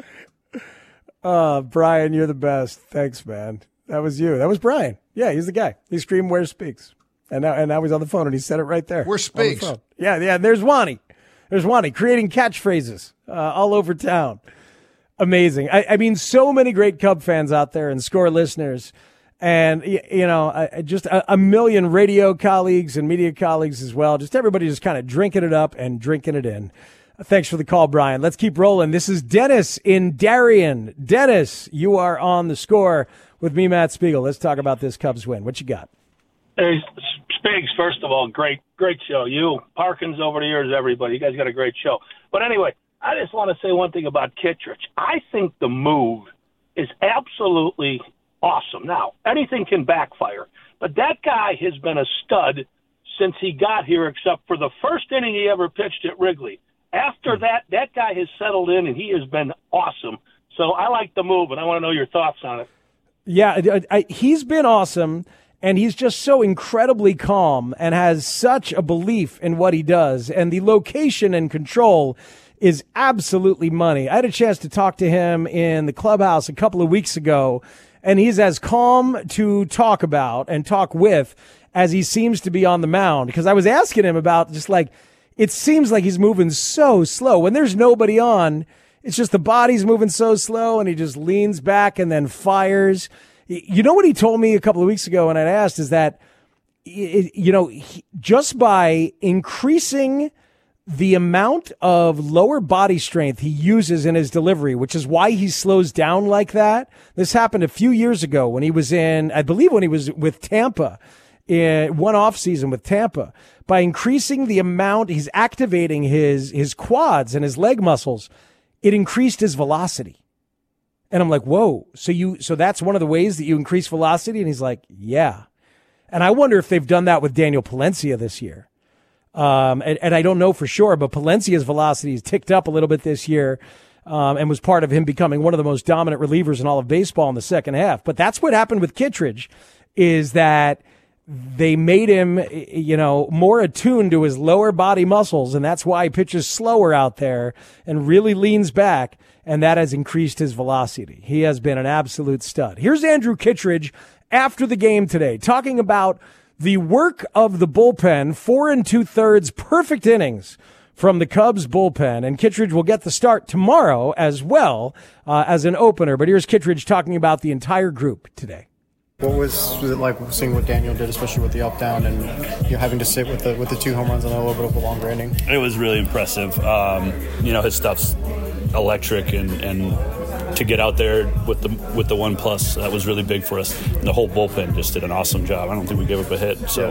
H: Brian, you're the best. Thanks, man. That was you. That was Brian. Yeah, he's the guy. He screamed, "Where's Speaks?" And now he's on the phone, and he said it right there.
L: Where's Speaks?
H: Yeah. And there's Wani. There's Wani creating catchphrases all over town. Amazing. I mean, so many great Cub fans out there and Score listeners. And, you know, just a million radio colleagues and media colleagues as well. Just everybody just kind of drinking it up and drinking it in. Thanks for the call, Brian. Let's keep rolling. This is Dennis in Darien. Dennis, you are on the Score with me, Matt Spiegel. Let's talk about this Cubs win. What you got?
P: Hey, Spiegs, first of all, great show. You, Parkins over the years, everybody. You guys got a great show. But anyway, I just want to say one thing about Kittredge. I think the move is absolutely awesome. Now, anything can backfire, but that guy has been a stud since he got here, except for the first inning he ever pitched at Wrigley. After that guy has settled in, and he has been awesome. So I like the move, and I want to know your thoughts on it.
H: Yeah, he's been awesome, and he's just so incredibly calm and has such a belief in what he does, and the location and control is absolutely money. I had a chance to talk to him in the clubhouse a couple of weeks ago, and he's as calm to talk about and talk with as he seems to be on the mound. Because I was asking him about just like, it seems like he's moving so slow. When there's nobody on, it's just the body's moving so slow, and he just leans back and then fires. You know what he told me a couple of weeks ago when I asked is that, just by increasing the amount of lower body strength he uses in his delivery, which is why he slows down like that. This happened a few years ago when he was with Tampa, in one off season with Tampa. By increasing the amount he's activating his quads and his leg muscles, it increased his velocity. And I'm like, whoa, so that's one of the ways that you increase velocity? And he's like, yeah. And I wonder if they've done that with Daniel Palencia this year. And I don't know for sure, but Palencia's velocity has ticked up a little bit this year, and was part of him becoming one of the most dominant relievers in all of baseball in the second half. But that's what happened with Kittredge, is that they made him, more attuned to his lower body muscles, and that's why he pitches slower out there and really leans back, and that has increased his velocity. He has been an absolute stud. Here's Andrew Kittredge after the game today, talking about the work of the bullpen, 4 2/3 perfect innings from the Cubs bullpen, and Kittredge will get the start tomorrow as well as an opener. But here's Kittredge talking about the entire group today.
L: What was it like seeing what Daniel did, especially with the up-down and having to sit with the 2 home runs and a little bit of a longer inning?
N: It was really impressive. His stuff's electric, and to get out there with the 1+, that was really big for us. The whole bullpen just did an awesome job. I don't think we gave up a hit. So,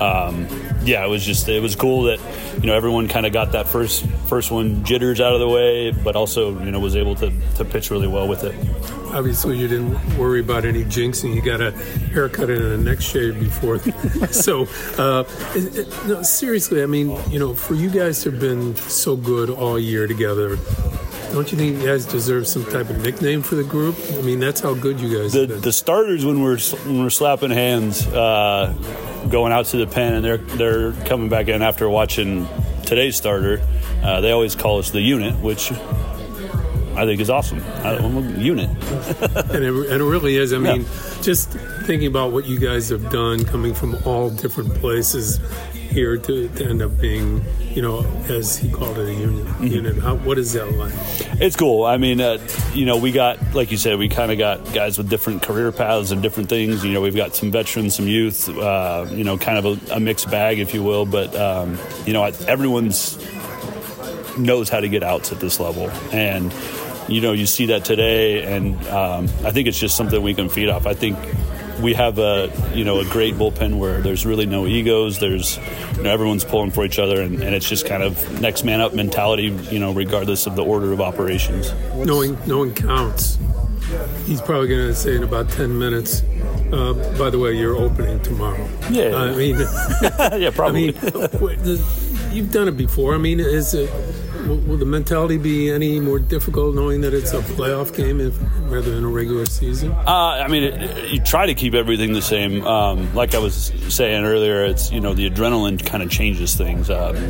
N: it was cool that everyone kind of got that first one jitters out of the way, but also was able to pitch really well with it.
W: Obviously, you didn't worry about any jinxing. You got a haircut and a neck shave before. So, seriously, I mean, for you guys to have been so good all year together, don't you think you guys deserve some type of nickname for the group? I mean, that's how good you guys have been.
N: The starters, when we're slapping hands, going out to the pen, and they're coming back in after watching today's starter, they always call us the unit, which I think is awesome. I'm a unit.
W: and it really is. I mean, just thinking about what you guys have done, coming from all different places here to end up being, as he called it, a unit. What is that like?
N: It's cool. I mean, we got, like you said, we kind of got guys with different career paths and different things. We've got some veterans, some youth, kind of a mixed bag, if you will. But, everyone's knows how to get outs at this level. And, you see that today, and I think it's just something we can feed off. I think we have a great bullpen where there's really no egos. There's, everyone's pulling for each other, and it's just kind of next man up mentality, regardless of the order of operations.
W: Knowing counts. He's probably going to say in about 10 minutes, by the way, you're opening tomorrow.
N: Yeah.
W: I mean,
N: yeah, probably.
W: You've done it before. I mean, will the mentality be any more difficult knowing that it's a playoff game rather than a regular season?
N: You try to keep everything the same. Like I was saying earlier, it's the adrenaline kind of changes things.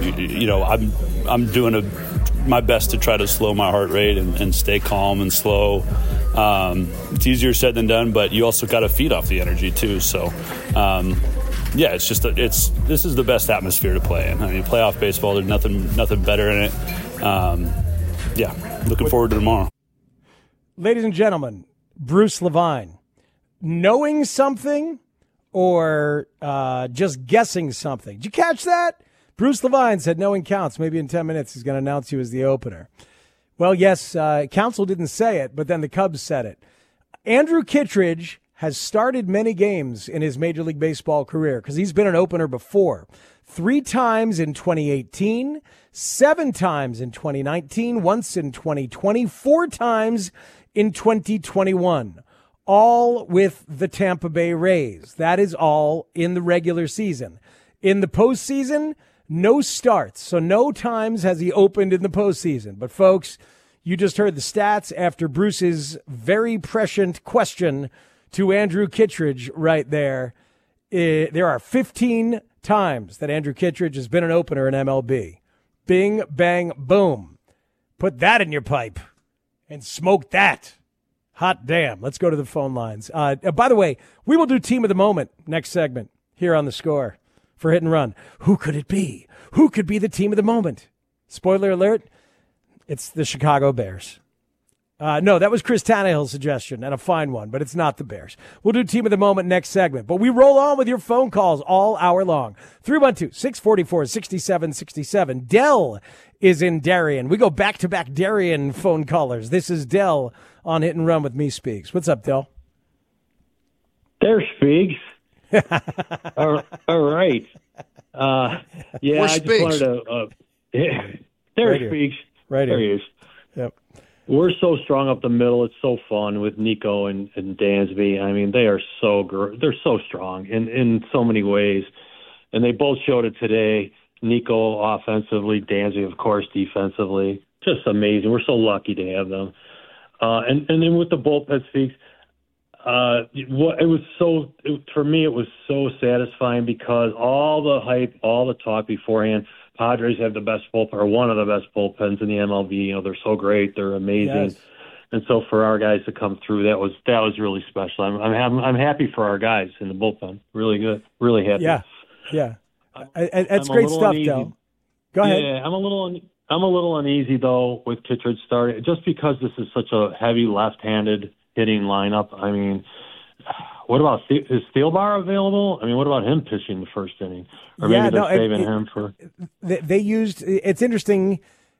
N: I'm doing my best to try to slow my heart rate and stay calm and slow. It's easier said than done, but you also got to feed off the energy too. So. It's just this is the best atmosphere to play in. I mean, playoff baseball, there's nothing better in it. Looking forward to tomorrow.
H: Ladies and gentlemen, Bruce Levine, knowing something or just guessing something. Did you catch that? Bruce Levine said knowing counts. Maybe in 10 minutes he's going to announce you as the opener. Well, yes, counsel didn't say it, but then the Cubs said it. Andrew Kittredge has started many games in his Major League Baseball career because he's been an opener before. 3 times in 2018, 7 times in 2019, once in 2020, 4 times in 2021, all with the Tampa Bay Rays. That is all in the regular season. In the postseason, no starts, so no times has he opened in the postseason. But folks, you just heard the stats after Bruce's very prescient question to Andrew Kittredge right there. There are 15 times that Andrew Kittredge has been an opener in MLB. Bing, bang, boom. Put that in your pipe and smoke that. Hot damn. Let's go to the phone lines. By the way, we will do Team of the Moment next segment here on The Score for Hit and Run. Who could it be? Who could be the Team of the Moment? Spoiler alert, it's the Chicago Bears. No, that was Chris Tannehill's suggestion, and a fine one, but it's not the Bears. We'll do Team of the Moment next segment, but we roll on with your phone calls all hour long. 312-644-6767. Dell is in Darien. We go back-to-back Darien phone callers. This is Dell on Hit and Run with me, Speaks. What's up, Dell?
X: There, Speaks. All right. I just wanted to... there he Speaks.
H: Right here.
X: There he is.
H: Yep.
X: We're so strong up the middle. It's so fun with Nico and Dansby. I mean, they are they're so strong in so many ways. And they both showed it today. Nico offensively, Dansby, of course, defensively. Just amazing. We're so lucky to have them. And then with the bullpen, Speaks, For me, it was so satisfying because all the hype, all the talk beforehand, Padres have the best bullpen, or one of the best bullpens in the MLB. They're so great. They're amazing.
H: Yes.
X: And so for our guys to come through, that was really special. I'm happy for our guys in the bullpen. Really good. Really happy.
H: Yeah. It's great stuff, Del. Go ahead.
X: Yeah, I'm a little uneasy though with Kittredge starting, just because this is such a heavy left-handed hitting lineup. I mean, what about is Thielbar available? I mean, what about him pitching the first inning, or maybe they're saving him for?
H: They used. It's interesting.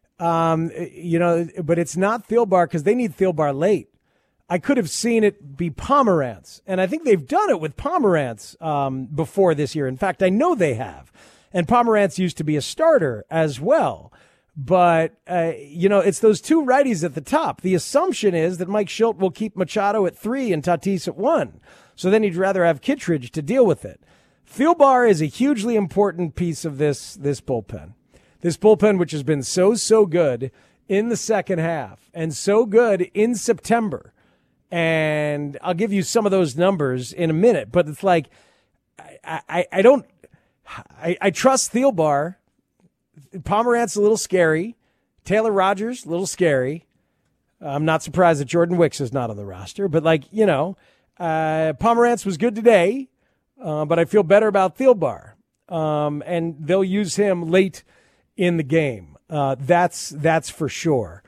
H: But it's not Thielbar because they need Thielbar late. I could have seen it be Pomerantz, and I think they've done it with Pomerantz before this year. In fact, I know they have. And Pomerantz used to be a starter as well. But, it's those two righties at the top. The assumption is that Mike Shildt will keep Machado at 3 and Tatis at 1. So then he'd rather have Kittredge to deal with it. Thielbar is a hugely important piece of this bullpen. This bullpen, which has been so good in the second half and so good in September. And I'll give you some of those numbers in a minute, but it's like, I trust Thielbar. Pomerantz a little scary. Taylor Rogers, a little scary. I'm not surprised that Jordan Wicks is not on the roster, but Pomerantz was good today, but I feel better about Thielbar. And they'll use him late in the game. That's for sure.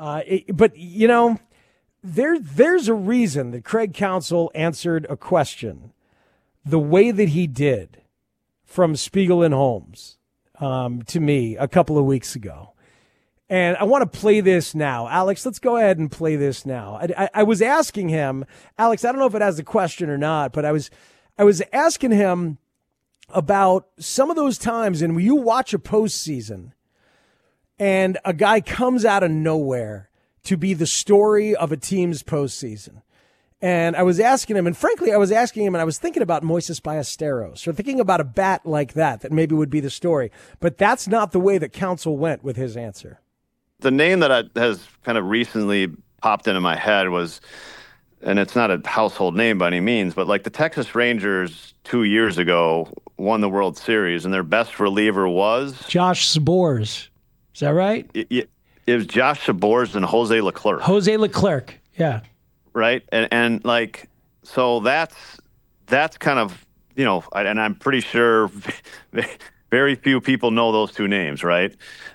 H: There's a reason that Craig Counsell answered a question the way that he did from Spiegel and Holmes to me a couple of weeks ago. And I want to play this now. Alex, let's go ahead and play this now. I was asking him, Alex, I don't know if it has a question or not, but I was asking him about some of those times, and when you watch a postseason and a guy comes out of nowhere to be the story of a team's postseason. And I was asking him, and frankly, I was thinking about Moises Ballesteros, or thinking about a bat like that maybe would be the story. But that's not the way that Counsell went with his answer.
K: The name that has kind of recently popped into my head was, and it's not a household name by any means, but like the Texas Rangers 2 years ago won the World Series, and their best reliever was
H: Josh Sborz. Is that right?
K: It was Josh Sborz and Jose Leclerc.
H: Jose Leclerc, yeah.
K: Right, and so that's kind of, and I'm pretty sure very few people know those two names, right?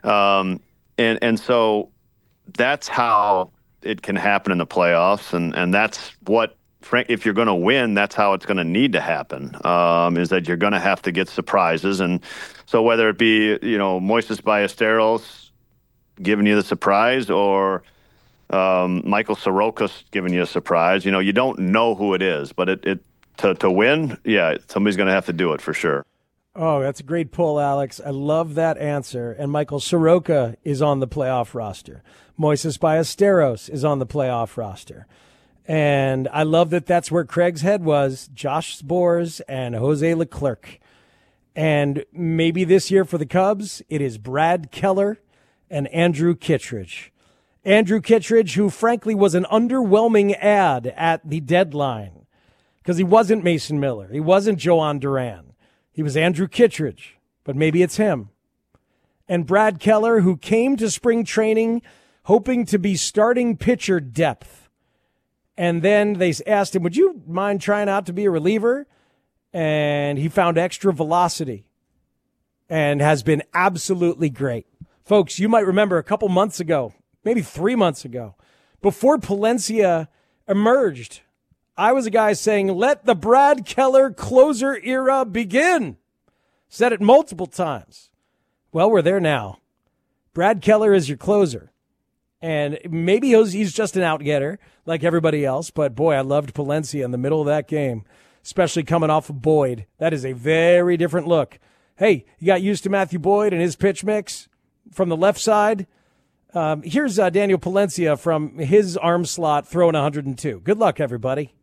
K: And so that's how it can happen in the playoffs, and that's what, if you're going to win, that's how it's going to need to happen, is that you're going to have to get surprises. And so whether it be, Moises Ballesteros giving you the surprise, or Michael Soroka's giving you a surprise, you don't know who it is, but to win, yeah, somebody's going to have to do it for sure.
H: Oh, that's a great pull, Alex. I love that answer. And Michael Soroka is on the playoff roster. Moises Ballesteros is on the playoff roster. And I love that that's where Craig's head was, Josh Sborz and Jose Leclerc. And maybe this year for the Cubs, it is Brad Keller and Andrew Kittredge. Andrew Kittredge, who frankly was an underwhelming ad at the deadline because he wasn't Mason Miller. He wasn't Joan Duran. He was Andrew Kittredge, but maybe it's him. And Brad Keller, who came to spring training hoping to be starting pitcher depth. And then they asked him, would you mind trying out to be a reliever? And he found extra velocity and has been absolutely great. Folks, you might remember a couple months ago, maybe 3 months ago, before Palencia emerged, I was a guy saying, let the Brad Keller closer era begin. Said it multiple times. Well, we're there now. Brad Keller is your closer. And maybe he's just an out-getter like everybody else. But, boy, I loved Palencia in the middle of that game, especially coming off of Boyd. That is a very different look. Hey, you got used to Matthew Boyd and his pitch mix from the left side. Here's Daniel Palencia from his arm slot throwing 102. Good luck, everybody.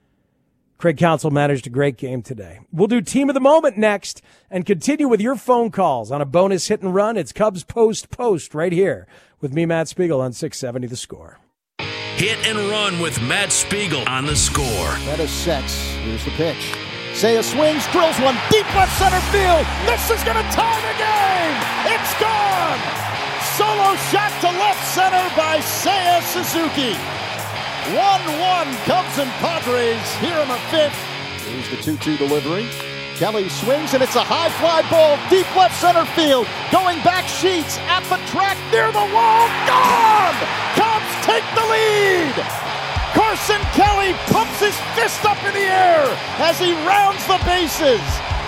H: Craig Counsell managed a great game today. We'll do Team of the Moment next and continue with your phone calls on a bonus hit and run. It's Cubs Post right here with me, Matt Spiegel, on 670 The Score.
J: Hit and Run with Matt Spiegel on The Score.
G: That is sets. Here's the pitch. Seiya swings, drills one deep left center field. This is going to tie the game. It's gone. Solo shot to left center by Seiya Suzuki. 1-1 Cubs and Padres here in the fifth. Here's the 2-2 delivery. Kelly swings, and it's a high fly ball, deep left center field. Going back, Sheets at the track, near the wall, gone! Cubs take the lead! Carson Kelly pumps his fist up in the air as he rounds the bases.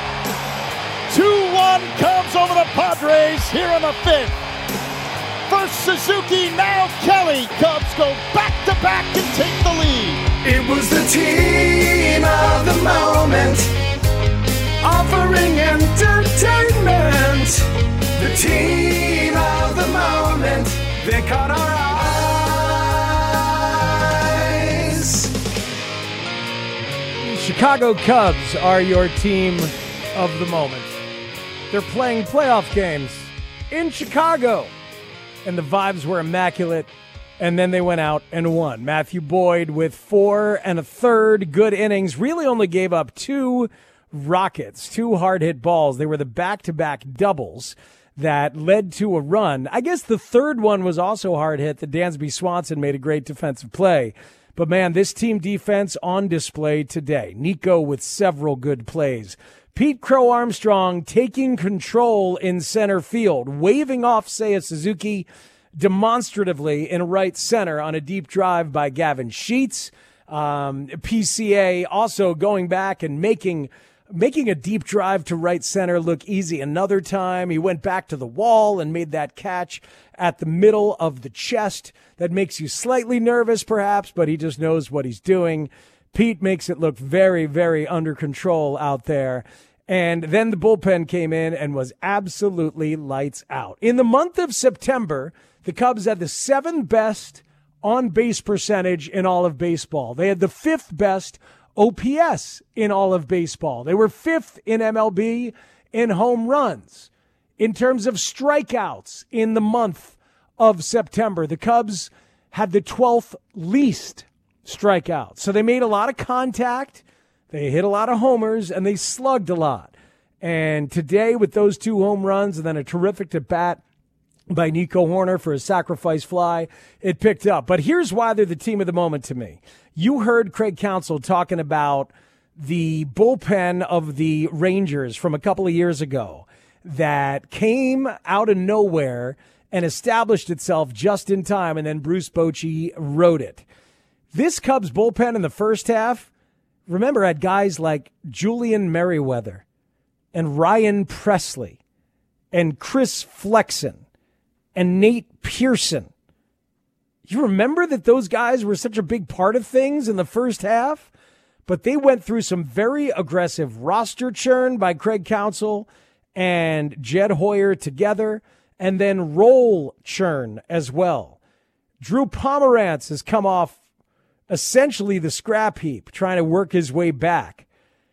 G: 2-1 Cubs over the Padres here in the fifth. First Suzuki, now Kelly. Cubs go back-to-back and take the lead.
I: It was the team of the moment, offering entertainment. The team of the moment, they caught our eyes.
H: Chicago Cubs are your team of the moment. They're playing playoff games in Chicago, and the vibes were immaculate, and then they went out and won. Matthew Boyd with 4 1/3 good innings, really only gave up 2 rockets, 2 hard-hit balls. They were the back-to-back doubles that led to a run. I guess the third one was also hard-hit. The Dansby Swanson made a great defensive play. But, man, this team defense on display today. Nico with several good plays. Pete Crow Armstrong taking control in center field, waving off Seiya Suzuki demonstratively in right center on a deep drive by Gavin Sheets. PCA also going back and making a deep drive to right center look easy another time. He went back to the wall and made that catch at the middle of the chest. That makes you slightly nervous, perhaps, but he just knows what he's doing. Pete makes it look very, very under control out there. And then the bullpen came in and was absolutely lights out. In the month of September, the Cubs had the 7th best on-base percentage in all of baseball. They had the 5th best OPS in all of baseball. They were 5th in MLB in home runs. In terms of strikeouts in the month of September, the Cubs had the 12th least strikeouts. So they made a lot of contact, they hit a lot of homers, and they slugged a lot. And today, with those 2 home runs and then a terrific at-bat by Nico Horner for a sacrifice fly, it picked up. But here's why they're the team of the moment to me. You heard Craig Counsell talking about the bullpen of the Rangers from a couple of years ago that came out of nowhere and established itself just in time, and then Bruce Bochy rode it. This Cubs bullpen in the first half, remember, had guys like Julian Merriweather and Ryan Presley and Chris Flexen and Nate Pearson. You remember that those guys were such a big part of things in the first half? But they went through some very aggressive roster churn by Craig Counsell and Jed Hoyer together, and then role churn as well. Drew Pomerantz has come off essentially the scrap heap, trying to work his way back.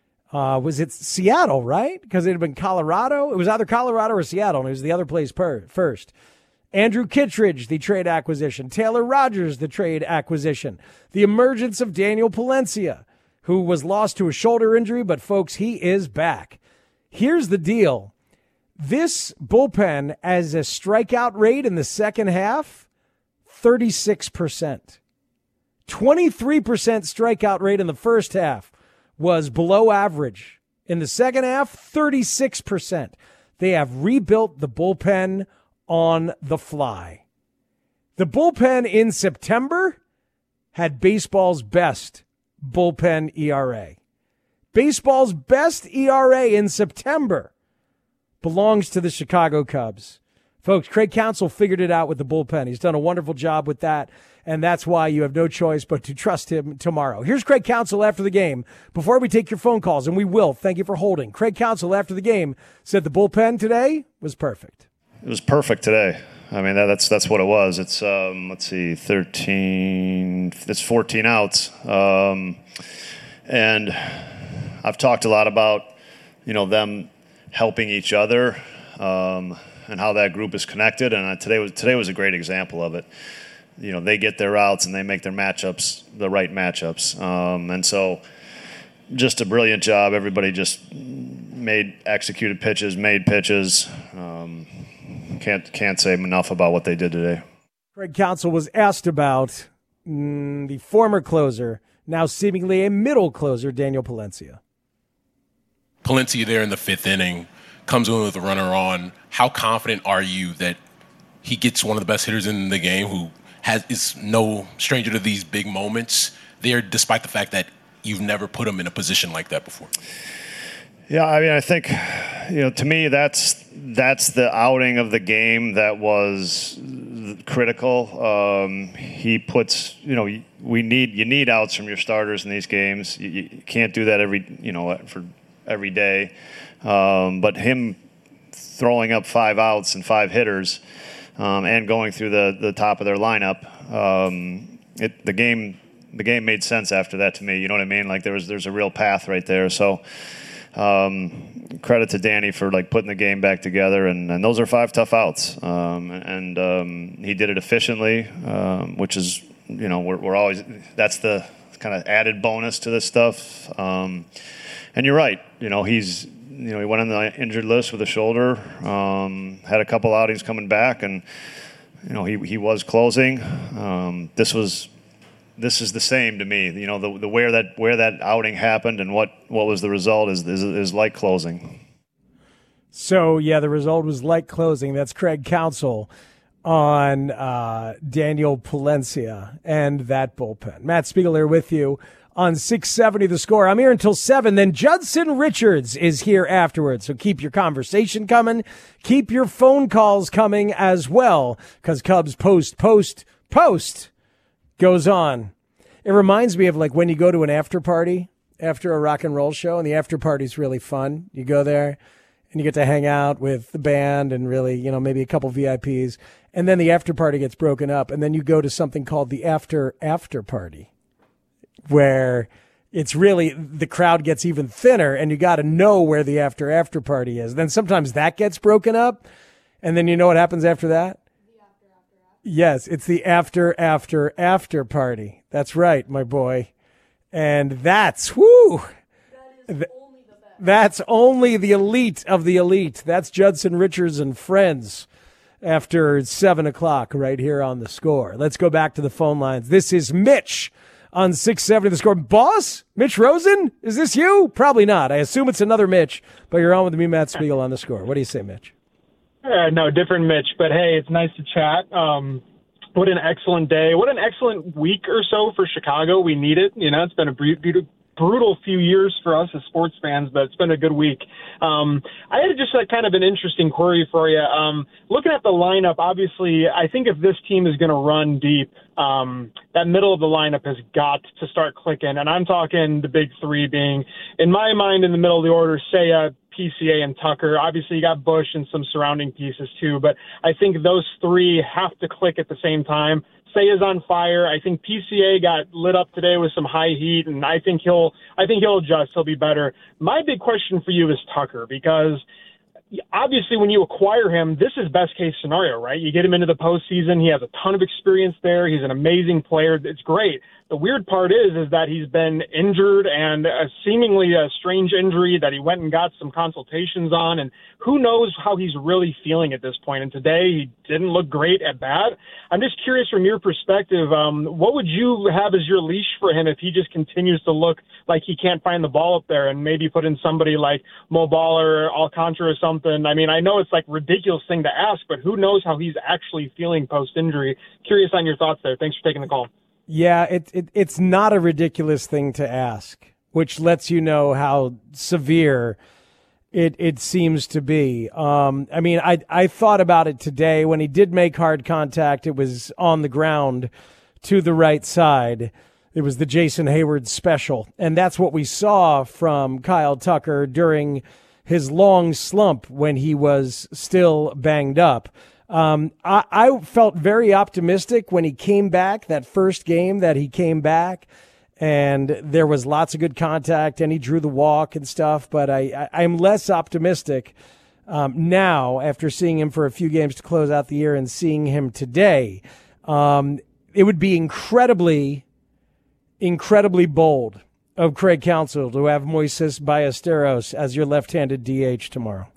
H: Was it Seattle, right? Because it had been Colorado. It was either Colorado or Seattle, and it was the other place first. Andrew Kittredge, the trade acquisition. Taylor Rogers, the trade acquisition. The emergence of Daniel Palencia, who was lost to a shoulder injury, but folks, he is back. Here's the deal. This bullpen as a strikeout rate in the second half, 36%. 23% strikeout rate in the first half was below average. In the second half, 36%. They have rebuilt the bullpen on the fly. The bullpen in September had baseball's best bullpen ERA. Baseball's best ERA in September belongs to the Chicago Cubs. Folks, Craig Counsell figured it out with the bullpen. He's done a wonderful job with that, and that's why you have no choice but to trust him tomorrow. Here's Craig Counsell after the game. Before we take your phone calls, and we will, thank you for holding. Craig Counsell after the game said the bullpen today was perfect.
K: It was perfect today. I mean, that's what it was. It's, 14 outs. And I've talked a lot about, them helping each other and how that group is connected. And today was a great example of it. they get their routes and they make their matchups the right matchups. And so just a brilliant job. Everybody just executed pitches, made pitches. Can't say enough about what they did today.
H: Craig Counsell was asked about the former closer, now seemingly a middle closer, Daniel Palencia.
M: Palencia there in the 5th inning comes in with a runner on. How confident are you that he gets one of the best hitters in the game who is no stranger to these big moments there, despite the fact that you've never put him in a position like that before?
K: Yeah, I mean, I think, to me, that's the outing of the game that was critical. He puts, you need outs from your starters in these games. You can't do that for every day. But him throwing up 5 outs and 5 hitters and going through the top of their lineup, the game made sense after that to me. You know what I mean? Like there's a real path right there. So. Credit to Danny for putting the game back together, and those are 5 tough outs, and he did it efficiently, which is we're always, that's the kind of added bonus to this stuff. And you're right, he went on the injured list with a shoulder, had a couple outings coming back, and he was closing. This is the same to me. The where that outing happened and what was the result is like closing.
H: So yeah, the result was like closing. That's Craig Counsell on Daniel Palencia and that bullpen. Matt Spiegel here with you on 670 The Score. I'm here until 7. Then Judson Richards is here afterwards. So keep your conversation coming. Keep your phone calls coming as well, because Cubs post goes on. It reminds me of when you go to an after party after a rock and roll show, and the after party's really fun. You go there and you get to hang out with the band and really, maybe a couple VIPs. And then the after party gets broken up, and then you go to something called the after party, where it's really, the crowd gets even thinner and you got to know where the after party is. Then sometimes that gets broken up, and then you know what happens after that? Yes, it's the after party. That's right, my boy. And that's, that's only the elite of the elite. That's Judson Richards and friends after 7 o'clock right here on The Score. Let's go back to the phone lines. This is Mitch on 670 The Score. Boss, Mitch Rosen, is this you? Probably not. I assume it's another Mitch, but you're on with me, Matt Spiegel, on The Score. What do you say, Mitch?
Q: No, different Mitch, but hey, it's nice to chat. What an excellent day. What an excellent week or so for Chicago. We need it. It's been a brutal few years for us as sports fans, but it's been a good week. I had just kind of an interesting query for you. Looking at the lineup, obviously, I think if this team is going to run deep, that middle of the lineup has got to start clicking. And I'm talking the big 3 being, in my mind, in the middle of the order, Seiya, PCA, and Tucker. Obviously, you got Bush and some surrounding pieces too, but I think those 3 have to click at the same time. Seiya's on fire. I think PCA got lit up today with some high heat, and I think he'll adjust. He'll be better. My big question for you is Tucker, because obviously when you acquire him, this is best case scenario, right? You get him into the postseason. He has a ton of experience there. He's an amazing player. It's great. The weird part is that he's been injured, and seemingly a strange injury that he went and got some consultations on, and who knows how he's really feeling at this point. And today he didn't look great at bat. I'm just curious from your perspective, what would you have as your leash for him if he just continues to look like he can't find the ball up there, and maybe put in somebody like Mo Baller or Alcantara or something? I mean, I know it's a ridiculous thing to ask, but who knows how he's actually feeling post-injury. Curious on your thoughts there. Thanks for taking the call.
H: Yeah, it's not a ridiculous thing to ask, which lets you know how severe it seems to be. I mean, I thought about it today. When he did make hard contact, it was on the ground to the right side. It was the Jason Hayward special. And that's what we saw from Kyle Tucker during his long slump when he was still banged up. I felt very optimistic when he came back, that first game that he came back, and there was lots of good contact and he drew the walk and stuff. But I'm less optimistic it It would be incredibly bold of Craig Counsell to have Moises Ballesteros as your left-handed DH tomorrow.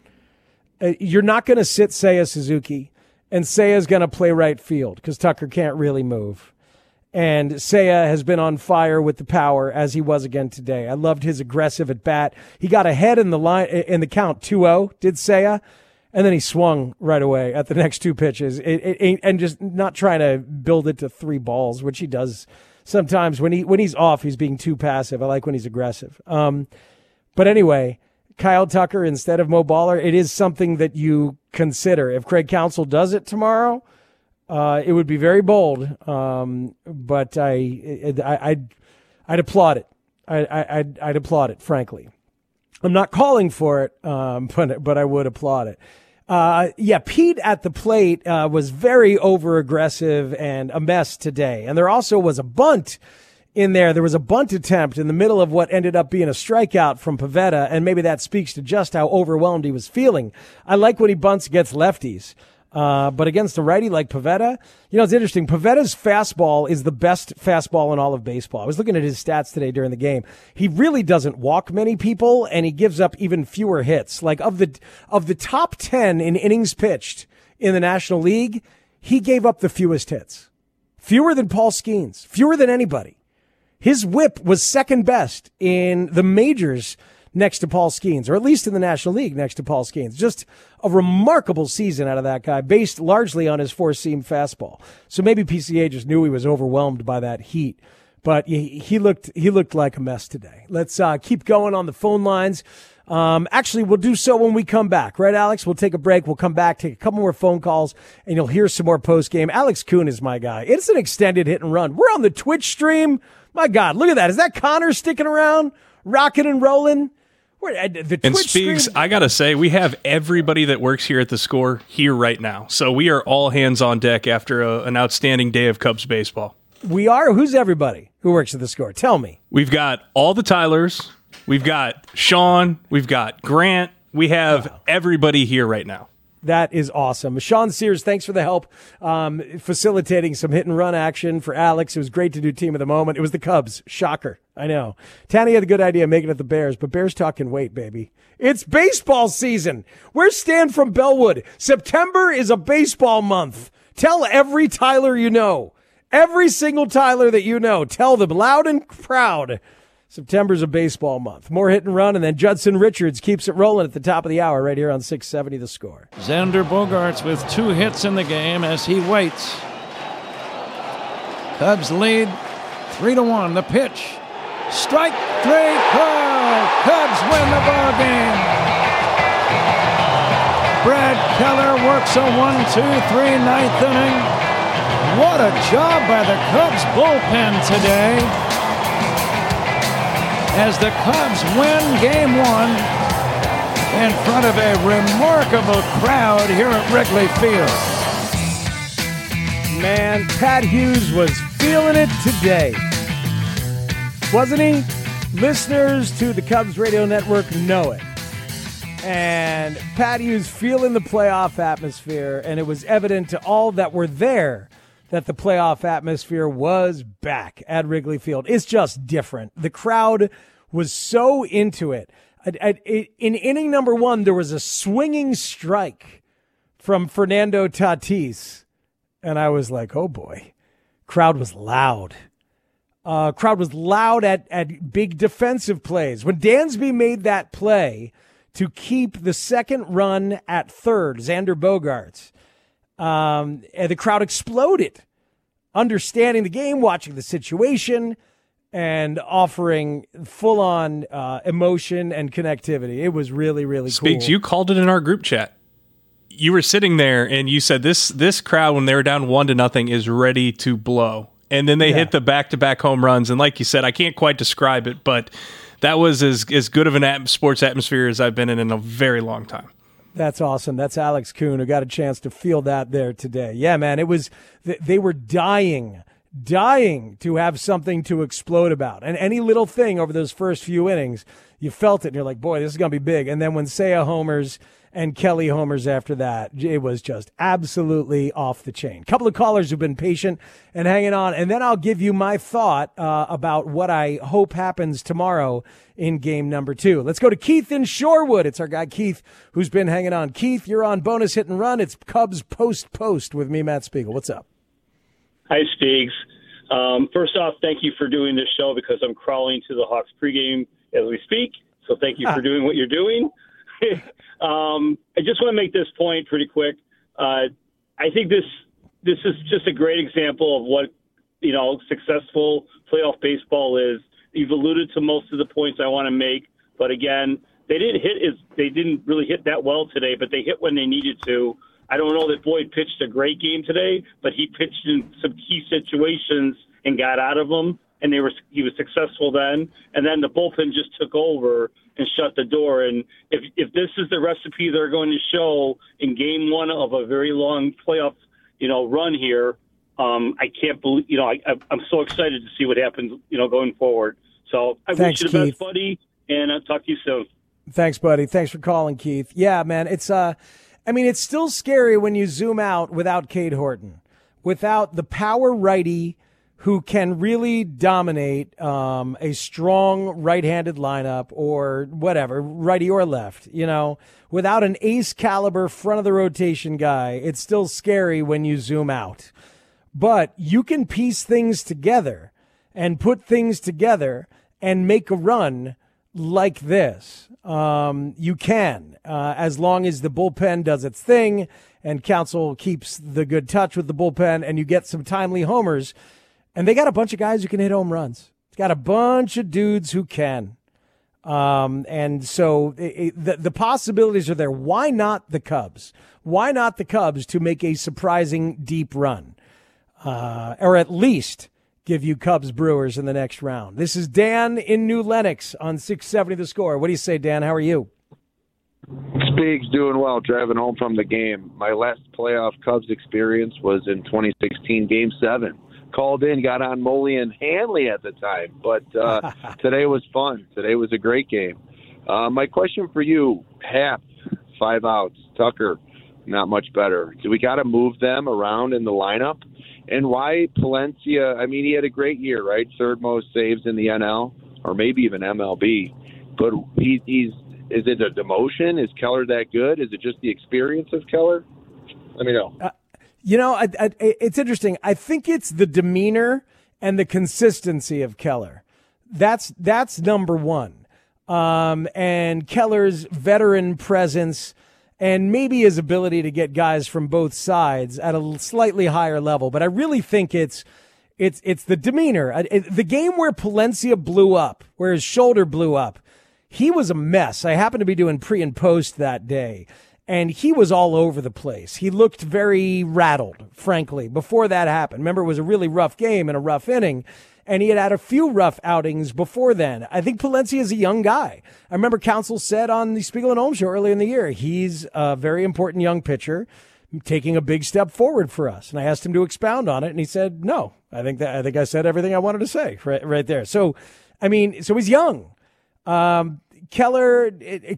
H: You're not going to sit Seiya Suzuki, and Seiya's going to play right field because Tucker can't really move. And Seiya has been on fire with the power as he was again today. I loved his aggressive at bat. He got ahead in the count 2-0, did Seiya, and then he swung right away at the next two pitches and just not trying to build it to 3 balls, which he does sometimes when he's off. He's being too passive. I like when he's aggressive. But anyway, Kyle Tucker instead of Mo Baller, it is something that you consider. If Craig Counsell does it tomorrow, it would be very bold. But I'd applaud it. I'd applaud it, frankly. I'm not calling for it, but I would applaud it. Pete at the plate was very over-aggressive and a mess today. And there also was a bunt in there. There was a bunt attempt in the middle of what ended up being a strikeout from Pivetta, and maybe that speaks to just how overwhelmed he was feeling. I like when he bunts against lefties. But against a righty like Pivetta, it's interesting. Pavetta's fastball is the best fastball in all of baseball. I was looking at his stats today during the game. He really doesn't walk many people, and he gives up even fewer hits. Like of the top 10 in innings pitched in the National League, he gave up the fewest hits. Fewer than Paul Skeens. Fewer than anybody. His whip was second best in the majors next to Paul Skeens, or at least in the National League next to Paul Skeens. Just a remarkable season out of that guy, based largely on his four-seam fastball. So maybe PCA just knew he was overwhelmed by that heat. But he looked like a mess today. Let's keep going on the phone lines. Actually, we'll do so when we come back. Right, Alex? We'll take a break. We'll come back, take a couple more phone calls, and you'll hear some more post-game. Alex Kuhn is my guy. It's an extended hit and run. We're on the Twitch stream. My God, look at that. Is that Connor sticking around, rocking and rolling? The
R: and
H: Twitch
R: Speaks,
H: stream?
R: I got to say, we have everybody that works here at the Score here right now. So we are all hands on deck after an outstanding day of Cubs baseball.
H: We are? Who's everybody who works at the Score? Tell me.
R: We've got all the Tylers. We've got Sean. We've got Grant. We have everybody here right now.
H: That is awesome. Sean Sears, thanks for the help facilitating some hit and run action for Alex. It was great to do Team of the Moment. It was the Cubs. Shocker. I know. Tanny had a good idea making it the Bears, but Bears talk can wait, baby. It's baseball season. Where's Stan from Bellwood? September is a baseball month. Tell every Tyler you know. Every single Tyler that you know. Tell them loud and proud. September's a baseball month. More hit and run, and then Judson Richards keeps it rolling at the top of the hour right here on 670 The Score.
F: Xander Bogaerts with 2 hits in the game as he waits. Cubs lead 3-1. The pitch. Strike 3 call. Cubs win the ball game. Brad Keller works a 1-2-3 ninth inning. What a job by the Cubs bullpen today, as the Cubs win Game 1 in front of a remarkable crowd here at Wrigley Field.
H: Man, Pat Hughes was feeling it today. Wasn't he? Listeners to the Cubs Radio Network know it. And Pat Hughes feeling the playoff atmosphere, and it was evident to all that were there that the playoff atmosphere was back at Wrigley Field. It's just different. The crowd was so into it. In inning number 1, there was a swinging strike from Fernando Tatis. And I was like, oh boy. Crowd was loud. Crowd was loud at big defensive plays. When Dansby made that play to keep the second run at third, Xander Bogaerts, and the crowd exploded, understanding the game, watching the situation, and offering full-on emotion and connectivity. It was really, really cool.
R: Speaks, you called it in our group chat. You were sitting there, and you said this crowd, when they were down 1-0, is ready to blow. And then they hit the back-to-back home runs. And like you said, I can't quite describe it, but that was as good of an sports atmosphere as I've been in a very long time.
H: That's awesome. That's Alex Kuhn, who got a chance to feel that there today. Yeah, man, it was. They were dying to have something to explode about. And any little thing over those first few innings, you felt it, and you're like, boy, this is going to be big. And then when Seiya homers and Kelly homers after that. It was just absolutely off the chain. Couple of callers who've been patient and hanging on, and then I'll give you my thought about what I hope happens tomorrow in game number 2. Let's go to Keith in Shorewood. It's our guy Keith who's been hanging on. Keith, you're on Bonus Hit and Run. It's Cubs post with me, Matt Spiegel. What's up?
A: Hi, Spiegs. First off, thank you for doing this show because I'm crawling to the Hawks pregame as we speak. So thank you for doing what you're doing. I just want to make this point pretty quick. I think this is just a great example of what, successful playoff baseball is. You've alluded to most of the points I want to make, but again, they didn't really hit that well today, but they hit when they needed to. I don't know that Boyd pitched a great game today, but he pitched in some key situations and got out of them, and he was successful then. And then the bullpen just took over and shut the door. And if this is the recipe they're going to show in game 1 of a very long playoff, run here, I can't believe, I'm so excited to see what happens, going forward. So I wish you the best, buddy, and I'll talk to you soon.
H: Thanks, buddy. Thanks for calling, Keith. Yeah, man, it's still scary when you zoom out without Cade Horton, without the power righty who can really dominate a strong right-handed lineup or whatever, righty or left, without an ace caliber front of the rotation guy. It's still scary when you zoom out. But you can piece things together and put things together and make a run like this. You can, as long as the bullpen does its thing and Counsell keeps the good touch with the bullpen and you get some timely homers. And they got a bunch of guys who can hit home runs. It's got a bunch of dudes who can. And so the possibilities are there. Why not the Cubs? Why not the Cubs to make a surprising deep run? Or at least give you Cubs Brewers in the next round. This is Dan in New Lenox on 670 The Score. What do you say, Dan? How are you?
S: Speaks doing well, driving home from the game. My last playoff Cubs experience was in 2016 Game 7. Called in, got on Moley and Hanley at the time, but today was fun. Today was a great game. My question for you, Happ, 5 outs, Tucker, not much better. Do we got to move them around in the lineup? And why Palencia? I mean, he had a great year, right? 3rd most saves in the NL, or maybe even MLB. But is it a demotion? Is Keller that good? Is it just the experience of Keller? Let me know.
H: It's interesting. I think it's the demeanor and the consistency of Keller. That's number one. And Keller's veteran presence and maybe his ability to get guys from both sides at a slightly higher level. But I really think it's the demeanor. The game where Palencia blew up, where his shoulder blew up, he was a mess. I happened to be doing pre and post that day, and he was all over the place. He looked very rattled, frankly, before that happened. Remember, it was a really rough game and a rough inning, and he had had a few rough outings before then. I think Palencia is a young guy. I remember Counsell said on the Spiegel and Holmes show earlier in the year, he's a very important young pitcher taking a big step forward for us. And I asked him to expound on it, and he said, no, I think I said everything I wanted to say right there. So, so he's young. Keller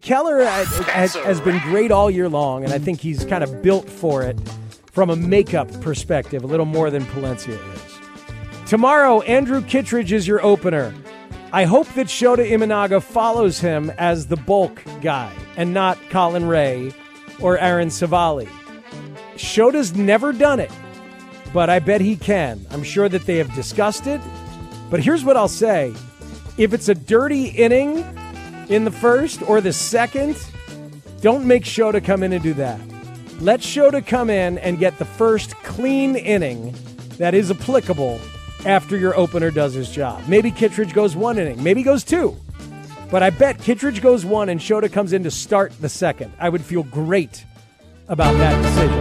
H: has been great all year long, and I think he's kind of built for it from a makeup perspective, a little more than Palencia is. Tomorrow, Andrew Kittredge is your opener. I hope that Shota Imanaga follows him as the bulk guy and not Colin Ray or Aaron Savali. Shota's never done it, but I bet he can. I'm sure that they have discussed it, but here's what I'll say. If it's a dirty inning in the first or the second, don't make Shota come in and do that. Let Shota come in and get the first clean inning that is applicable after your opener does his job. Maybe Kittredge goes 1 inning. Maybe he goes 2. But I bet Kittredge goes 1 and Shota comes in to start the second. I would feel great about that decision.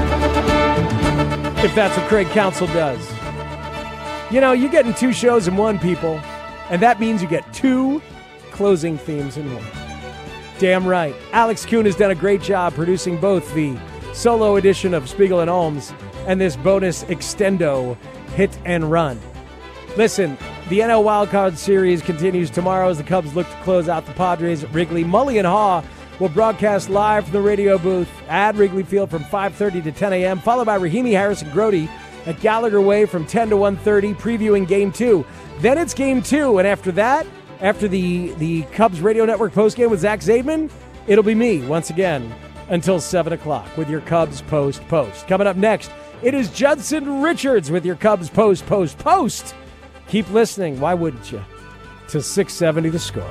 H: If that's what Craig Counsell does. You're getting 2 shows in one, people. And that means you get 2 closing themes in one. Damn right. Alex Kuhn has done a great job producing both the solo edition of Spiegel and Holmes and this bonus extendo hit and run. Listen, the NL Wildcard Series continues tomorrow as the Cubs look to close out the Padres at Wrigley. Mully and Haw will broadcast live from the radio booth at Wrigley Field from 5:30 to 10 a.m., followed by Rahimi Harris and Grody at Gallagher Way from 10 to 1:30, previewing Game 2. Then it's Game 2, and after that, after the Cubs Radio Network postgame with Zach Zaidman, it'll be me once again until 7 o'clock with your Cubs Post. Coming up next, it is Judson Richards with your Cubs Post. Keep listening, why wouldn't you, to 670 The Score.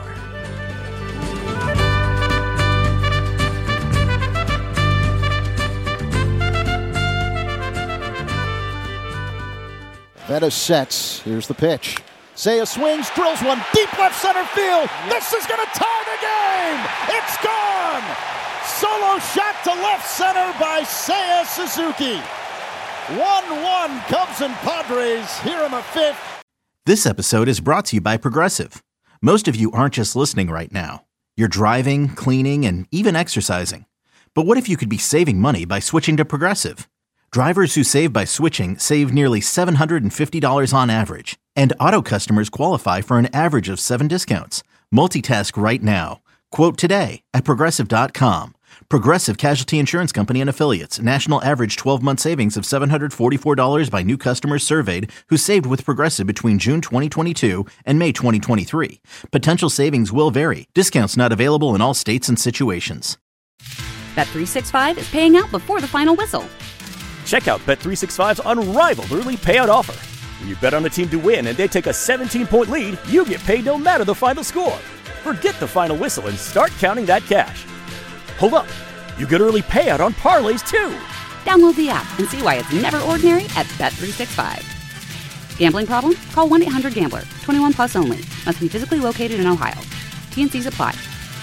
G: Veta sets. Here's the pitch. Seiya swings, drills one deep left center field. This is going to tie the game. It's gone. Solo shot to left center by Seiya Suzuki. 1-1 Cubs and Padres here in the fifth.
B: This episode is brought to you by Progressive. Most of you aren't just listening right now. You're driving, cleaning, and even exercising. But what if you could be saving money by switching to Progressive? Drivers who save by switching save nearly $750 on average. And auto customers qualify for an average of 7 discounts. Multitask right now. Quote today at Progressive.com. Progressive Casualty Insurance Company and Affiliates. National average 12-month savings of $744 by new customers surveyed who saved with Progressive between June 2022 and May 2023. Potential savings will vary. Discounts not available in all states and situations.
C: Bet365 is paying out before the final whistle.
T: Check out Bet365's unrivaled early payout offer. When you bet on a team to win and they take a 17-point lead, you get paid no matter the final score. Forget the final whistle and start counting that cash. Hold up. You get early payout on parlays, too.
C: Download the app and see why it's never ordinary at Bet365. Gambling problem? Call 1-800-GAMBLER. 21 plus only. Must be physically located in Ohio. T&Cs apply.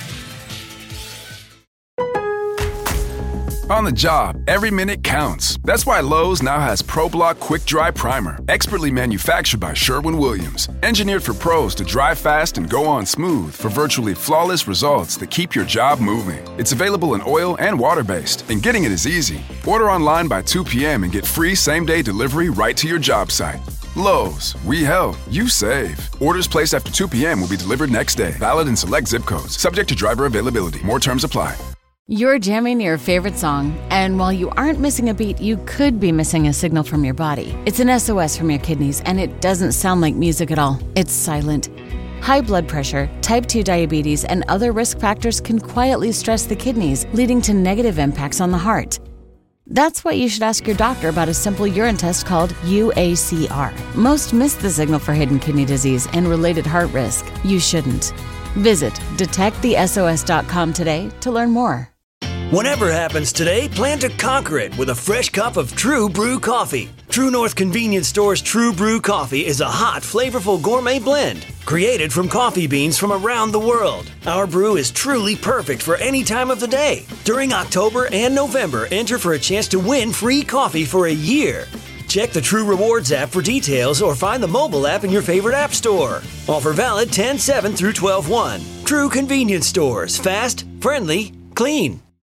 D: On the job, every minute counts. That's why Lowe's now has ProBlock Quick Dry Primer, expertly manufactured by Sherwin-Williams. Engineered for pros to dry fast and go on smooth for virtually flawless results that keep your job moving. It's available in oil and water-based, and getting it is easy. Order online by 2 p.m. and get free same-day delivery right to your job site. Lowe's, we help, you save. Orders placed after 2 p.m. will be delivered next day. Valid in select zip codes. Subject to driver availability. More terms apply.
U: You're jamming your favorite song, and while you aren't missing a beat, you could be missing a signal from your body. It's an SOS from your kidneys, and it doesn't sound like music at all. It's silent. High blood pressure, type 2 diabetes, and other risk factors can quietly stress the kidneys, leading to negative impacts on the heart. That's why you should ask your doctor about a simple urine test called UACR. Most miss the signal for hidden kidney disease and related heart risk. You shouldn't. Visit detectthesos.com today to learn more.
Y: Whatever happens today, plan to conquer it with a fresh cup of True Brew coffee. True North Convenience Store's True Brew coffee is a hot, flavorful gourmet blend created from coffee beans from around the world. Our brew is truly perfect for any time of the day. During October and November, enter for a chance to win free coffee for a year. Check the True Rewards app for details or find the mobile app in your favorite app store. Offer valid 10/7 through 12/1. True Convenience Stores. Fast, friendly, clean.